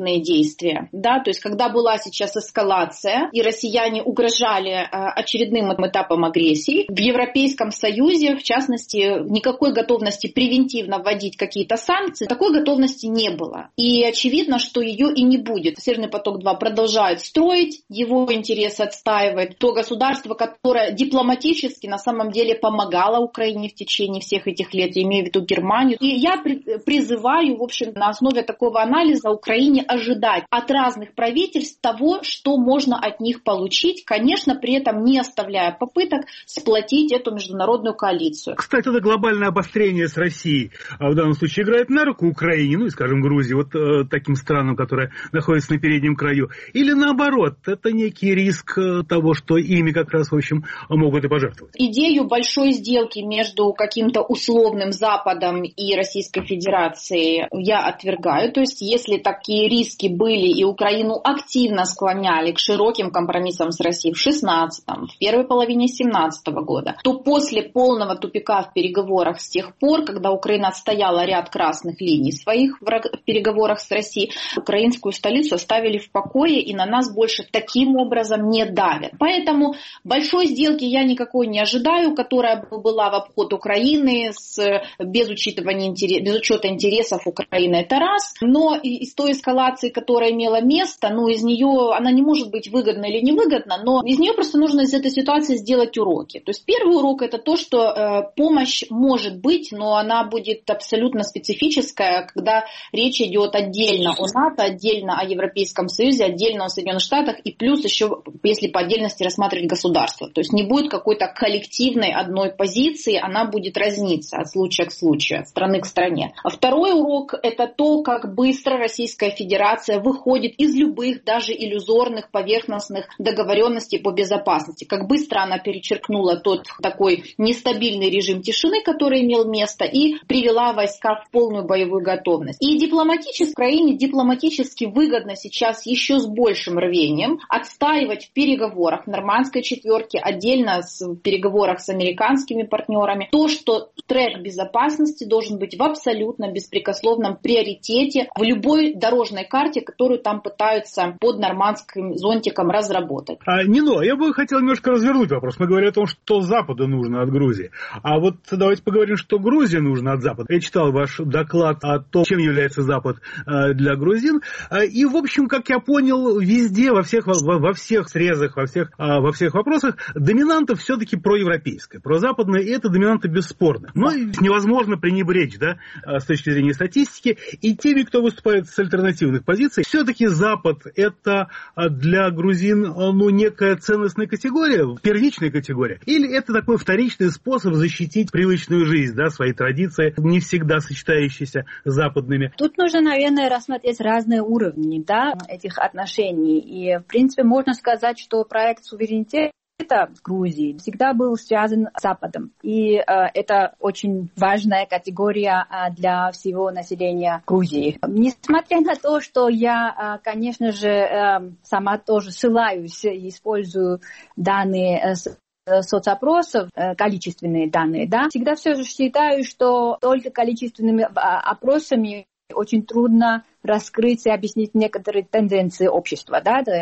превентивные действия, да, то есть когда была сейчас эскалация и россияне угрожали очередным этапом агрессии, в Европейском Союзе, в частности, никакой готовности превентивно вводить какие-то санкции, такой готовности не было. И очевидно, что ее и не будет. Северный поток-2 продолжает строить, его интересы отстаивает то государство, которое дипломатически на самом деле помогало Украине в течение всех этих лет, я имею в виду Германию. И я призываю, в общем, на основе такого анализа Украине ожидать от разных правительств того, что можно от них получить, конечно, при этом не оставляя попыток сплотить эту международную коалицию. Кстати, это глобальное обострение с Россией в данном случае играет на руку Украине, ну и, скажем, Грузии, вот таким странам, которые находятся на переднем краю, или наоборот, это некий риск того, что ими как раз, в общем, могут и пожертвовать. Идею большой сделки между каким-то условным Западом и Российской Федерацией я отвергаю. То есть, если такие риски были и Украину активно склоняли к широким компромиссам с Россией в 16-м, в первой половине 17-го года, то после полного тупика в переговорах с тех пор, когда Украина отстояла ряд красных линий своих в переговорах с Россией, украинскую столицу оставили в покое и на нас больше таким образом не давят. Поэтому большой сделки я никакой не ожидаю, которая была в обход Украины без учета интересов Украины, это раз. Но из той эскалации, которая имела место, из нее она не может быть выгодна или невыгодна, но из нее просто нужно из этой ситуации сделать уроки. То есть первый урок — это то, что помощь может быть, но она будет абсолютно специфическая, когда речь идет отдельно о НАТО, отдельно о Европейском Союзе, отдельно о Соединенных Штатах и плюс еще, если по отдельности рассматривать государство. То есть не будет какой-то коллективной одной позиции, она будет разниться от случая к случаю, от страны к стране. А второй урок — это то, как быстро Российская Федерация выходит из любых, даже иллюзорных, поверхностных договоренностей по безопасности. Как быстро она перечеркнула тот такой нестабильный режим тишины, который имел место, и привела войска в полную боевую готовность. И Украине дипломатически выгодно сейчас еще с большим рвением отстаивать в переговорах нормандской четверки, отдельно в переговорах с американскими партнерами, то, что трек безопасности должен быть в абсолютно беспрекословном приоритете в любой дорожной карте, которую там пытаются под нормандским зонтиком разработать. Нино, я бы хотел немножко развернуть вопрос. Мы говорим о том, что Западу нужно от Грузии. А вот давайте поговорим, что Грузии нужно от Запада. Я читал ваш доклад о том, чем является Запад для грузин. И, в общем, как я понял, везде, во всех срезах, во всех вопросах доминанта все-таки проевропейская. Прозападная, и это доминанта бесспорно. Но невозможно пренебречь, с точки зрения статистики, и теми, кто выступает с альтернативных позиций. Все-таки Запад — это для грузин некая ценностная категория, первичная категория, или это такой вторичный способ защитить привычную жизнь, свои традиции, не всегда сочетающиеся с западными. Тут нужно, наверное, рассмотреть разные уровни этих отношений. И, в принципе, можно сказать, что проект суверенитета в Грузии всегда был связан с Западом. И это очень важная категория для всего населения Грузии. Несмотря на то, что я, конечно же, сама тоже ссылаюсь и использую данные соцопросов, количественные данные, всегда все же считаю, что только количественными опросами очень трудно раскрыть и объяснить некоторые тенденции общества,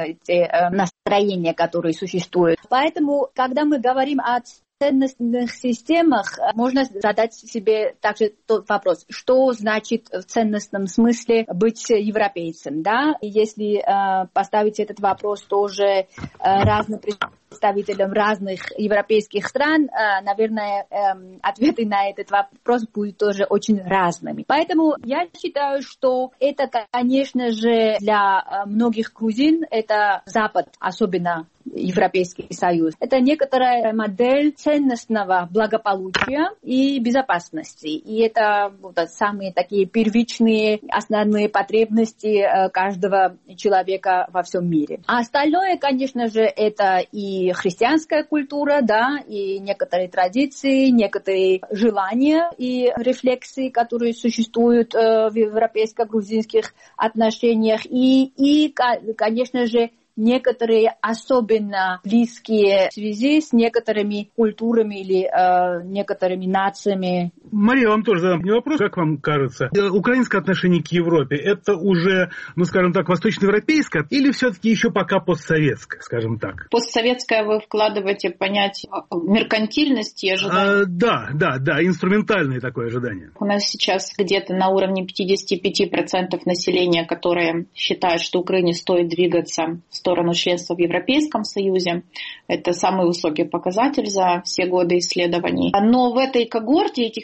те настроения, которые существуют. Поэтому, когда мы говорим о ценностных системах, можно задать себе также тот вопрос, что значит в ценностном смысле быть европейцем, И если поставить этот вопрос тоже разным представителям разных европейских стран, наверное, ответы на этот вопрос будут тоже очень разными. Поэтому я считаю, что это, конечно же, для многих грузин, это Запад, особенно Европейский Союз. Это некоторая модель ценностного благополучия и безопасности. И это самые такие первичные основные потребности каждого человека во всем мире. А остальное, конечно же, это и христианская культура, и некоторые традиции, некоторые желания и рефлексии, которые существуют в европейско-грузинских отношениях. И, конечно же, некоторые особенно близкие в связи с некоторыми культурами или некоторыми нациями. Мария, вам тоже задам вопрос. Как вам кажется, украинское отношение к Европе, это уже, ну, скажем так, восточноевропейское или все-таки еще пока постсоветское, скажем так? Постсоветское вы вкладываете понятие меркантильности и ожидания? Да, инструментальное такое ожидание. У нас сейчас где-то на уровне 55% населения, которые считают, что Украине стоит двигаться в сторону членства в Европейском Союзе. Это самый высокий показатель за все годы исследований. Но в этой когорте этих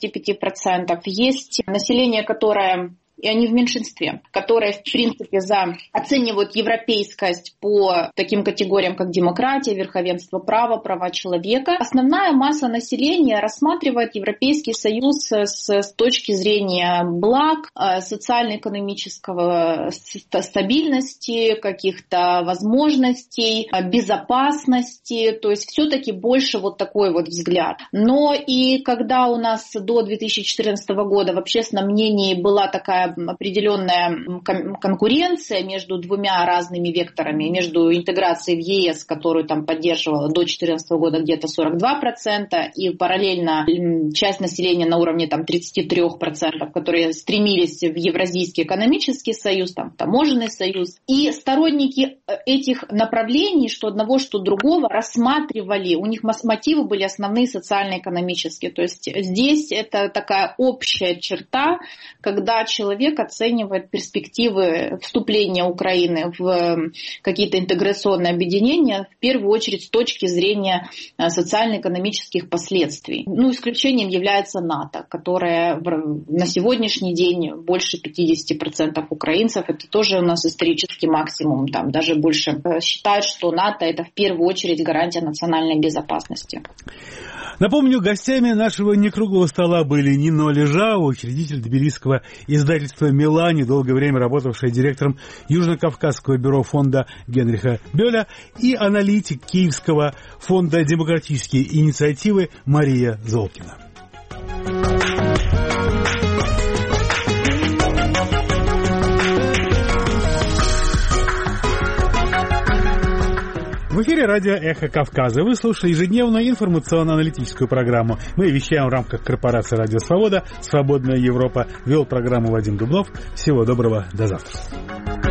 55% есть население, которое, и они в меньшинстве, которые, в принципе, оценивают европейскость по таким категориям, как демократия, верховенство права, права человека. Основная масса населения рассматривает Европейский Союз с точки зрения благ, социально-экономического стабильности, каких-то возможностей, безопасности. То есть все-таки больше вот такой вот взгляд. Но и когда у нас до 2014 года в общественном мнении была такая определенная конкуренция между двумя разными векторами, между интеграцией в ЕС, которую там поддерживала до 2014 года где-то 42%, и параллельно часть населения на уровне там 33%, которые стремились в Евразийский экономический союз, там, таможенный союз. И сторонники этих направлений, что одного, что другого, рассматривали, у них мотивы были основные социально-экономические. То есть здесь это такая общая черта, когда человек оценивает перспективы вступления Украины в какие-то интеграционные объединения, в первую очередь с точки зрения социально-экономических последствий. Ну, исключением является НАТО, которое на сегодняшний день больше 50% украинцев, это тоже у нас исторический максимум, там даже больше, считают, что НАТО это в первую очередь гарантия национальной безопасности. Напомню, гостями нашего некруглого стола были Нино Лежао, учредитель тбилисского издательства «Мелани», долгое время работавшая директором Южно-Кавказского бюро фонда Генриха Бёля, и аналитик Киевского фонда демократические инициативы Мария Золкина. В эфире радио «Эхо Кавказа». Вы слушаете ежедневную информационно-аналитическую программу. Мы вещаем в рамках корпорации «Радио Свобода». «Свободная Европа». Вел программу Вадим Дубнов. Всего доброго. До завтра.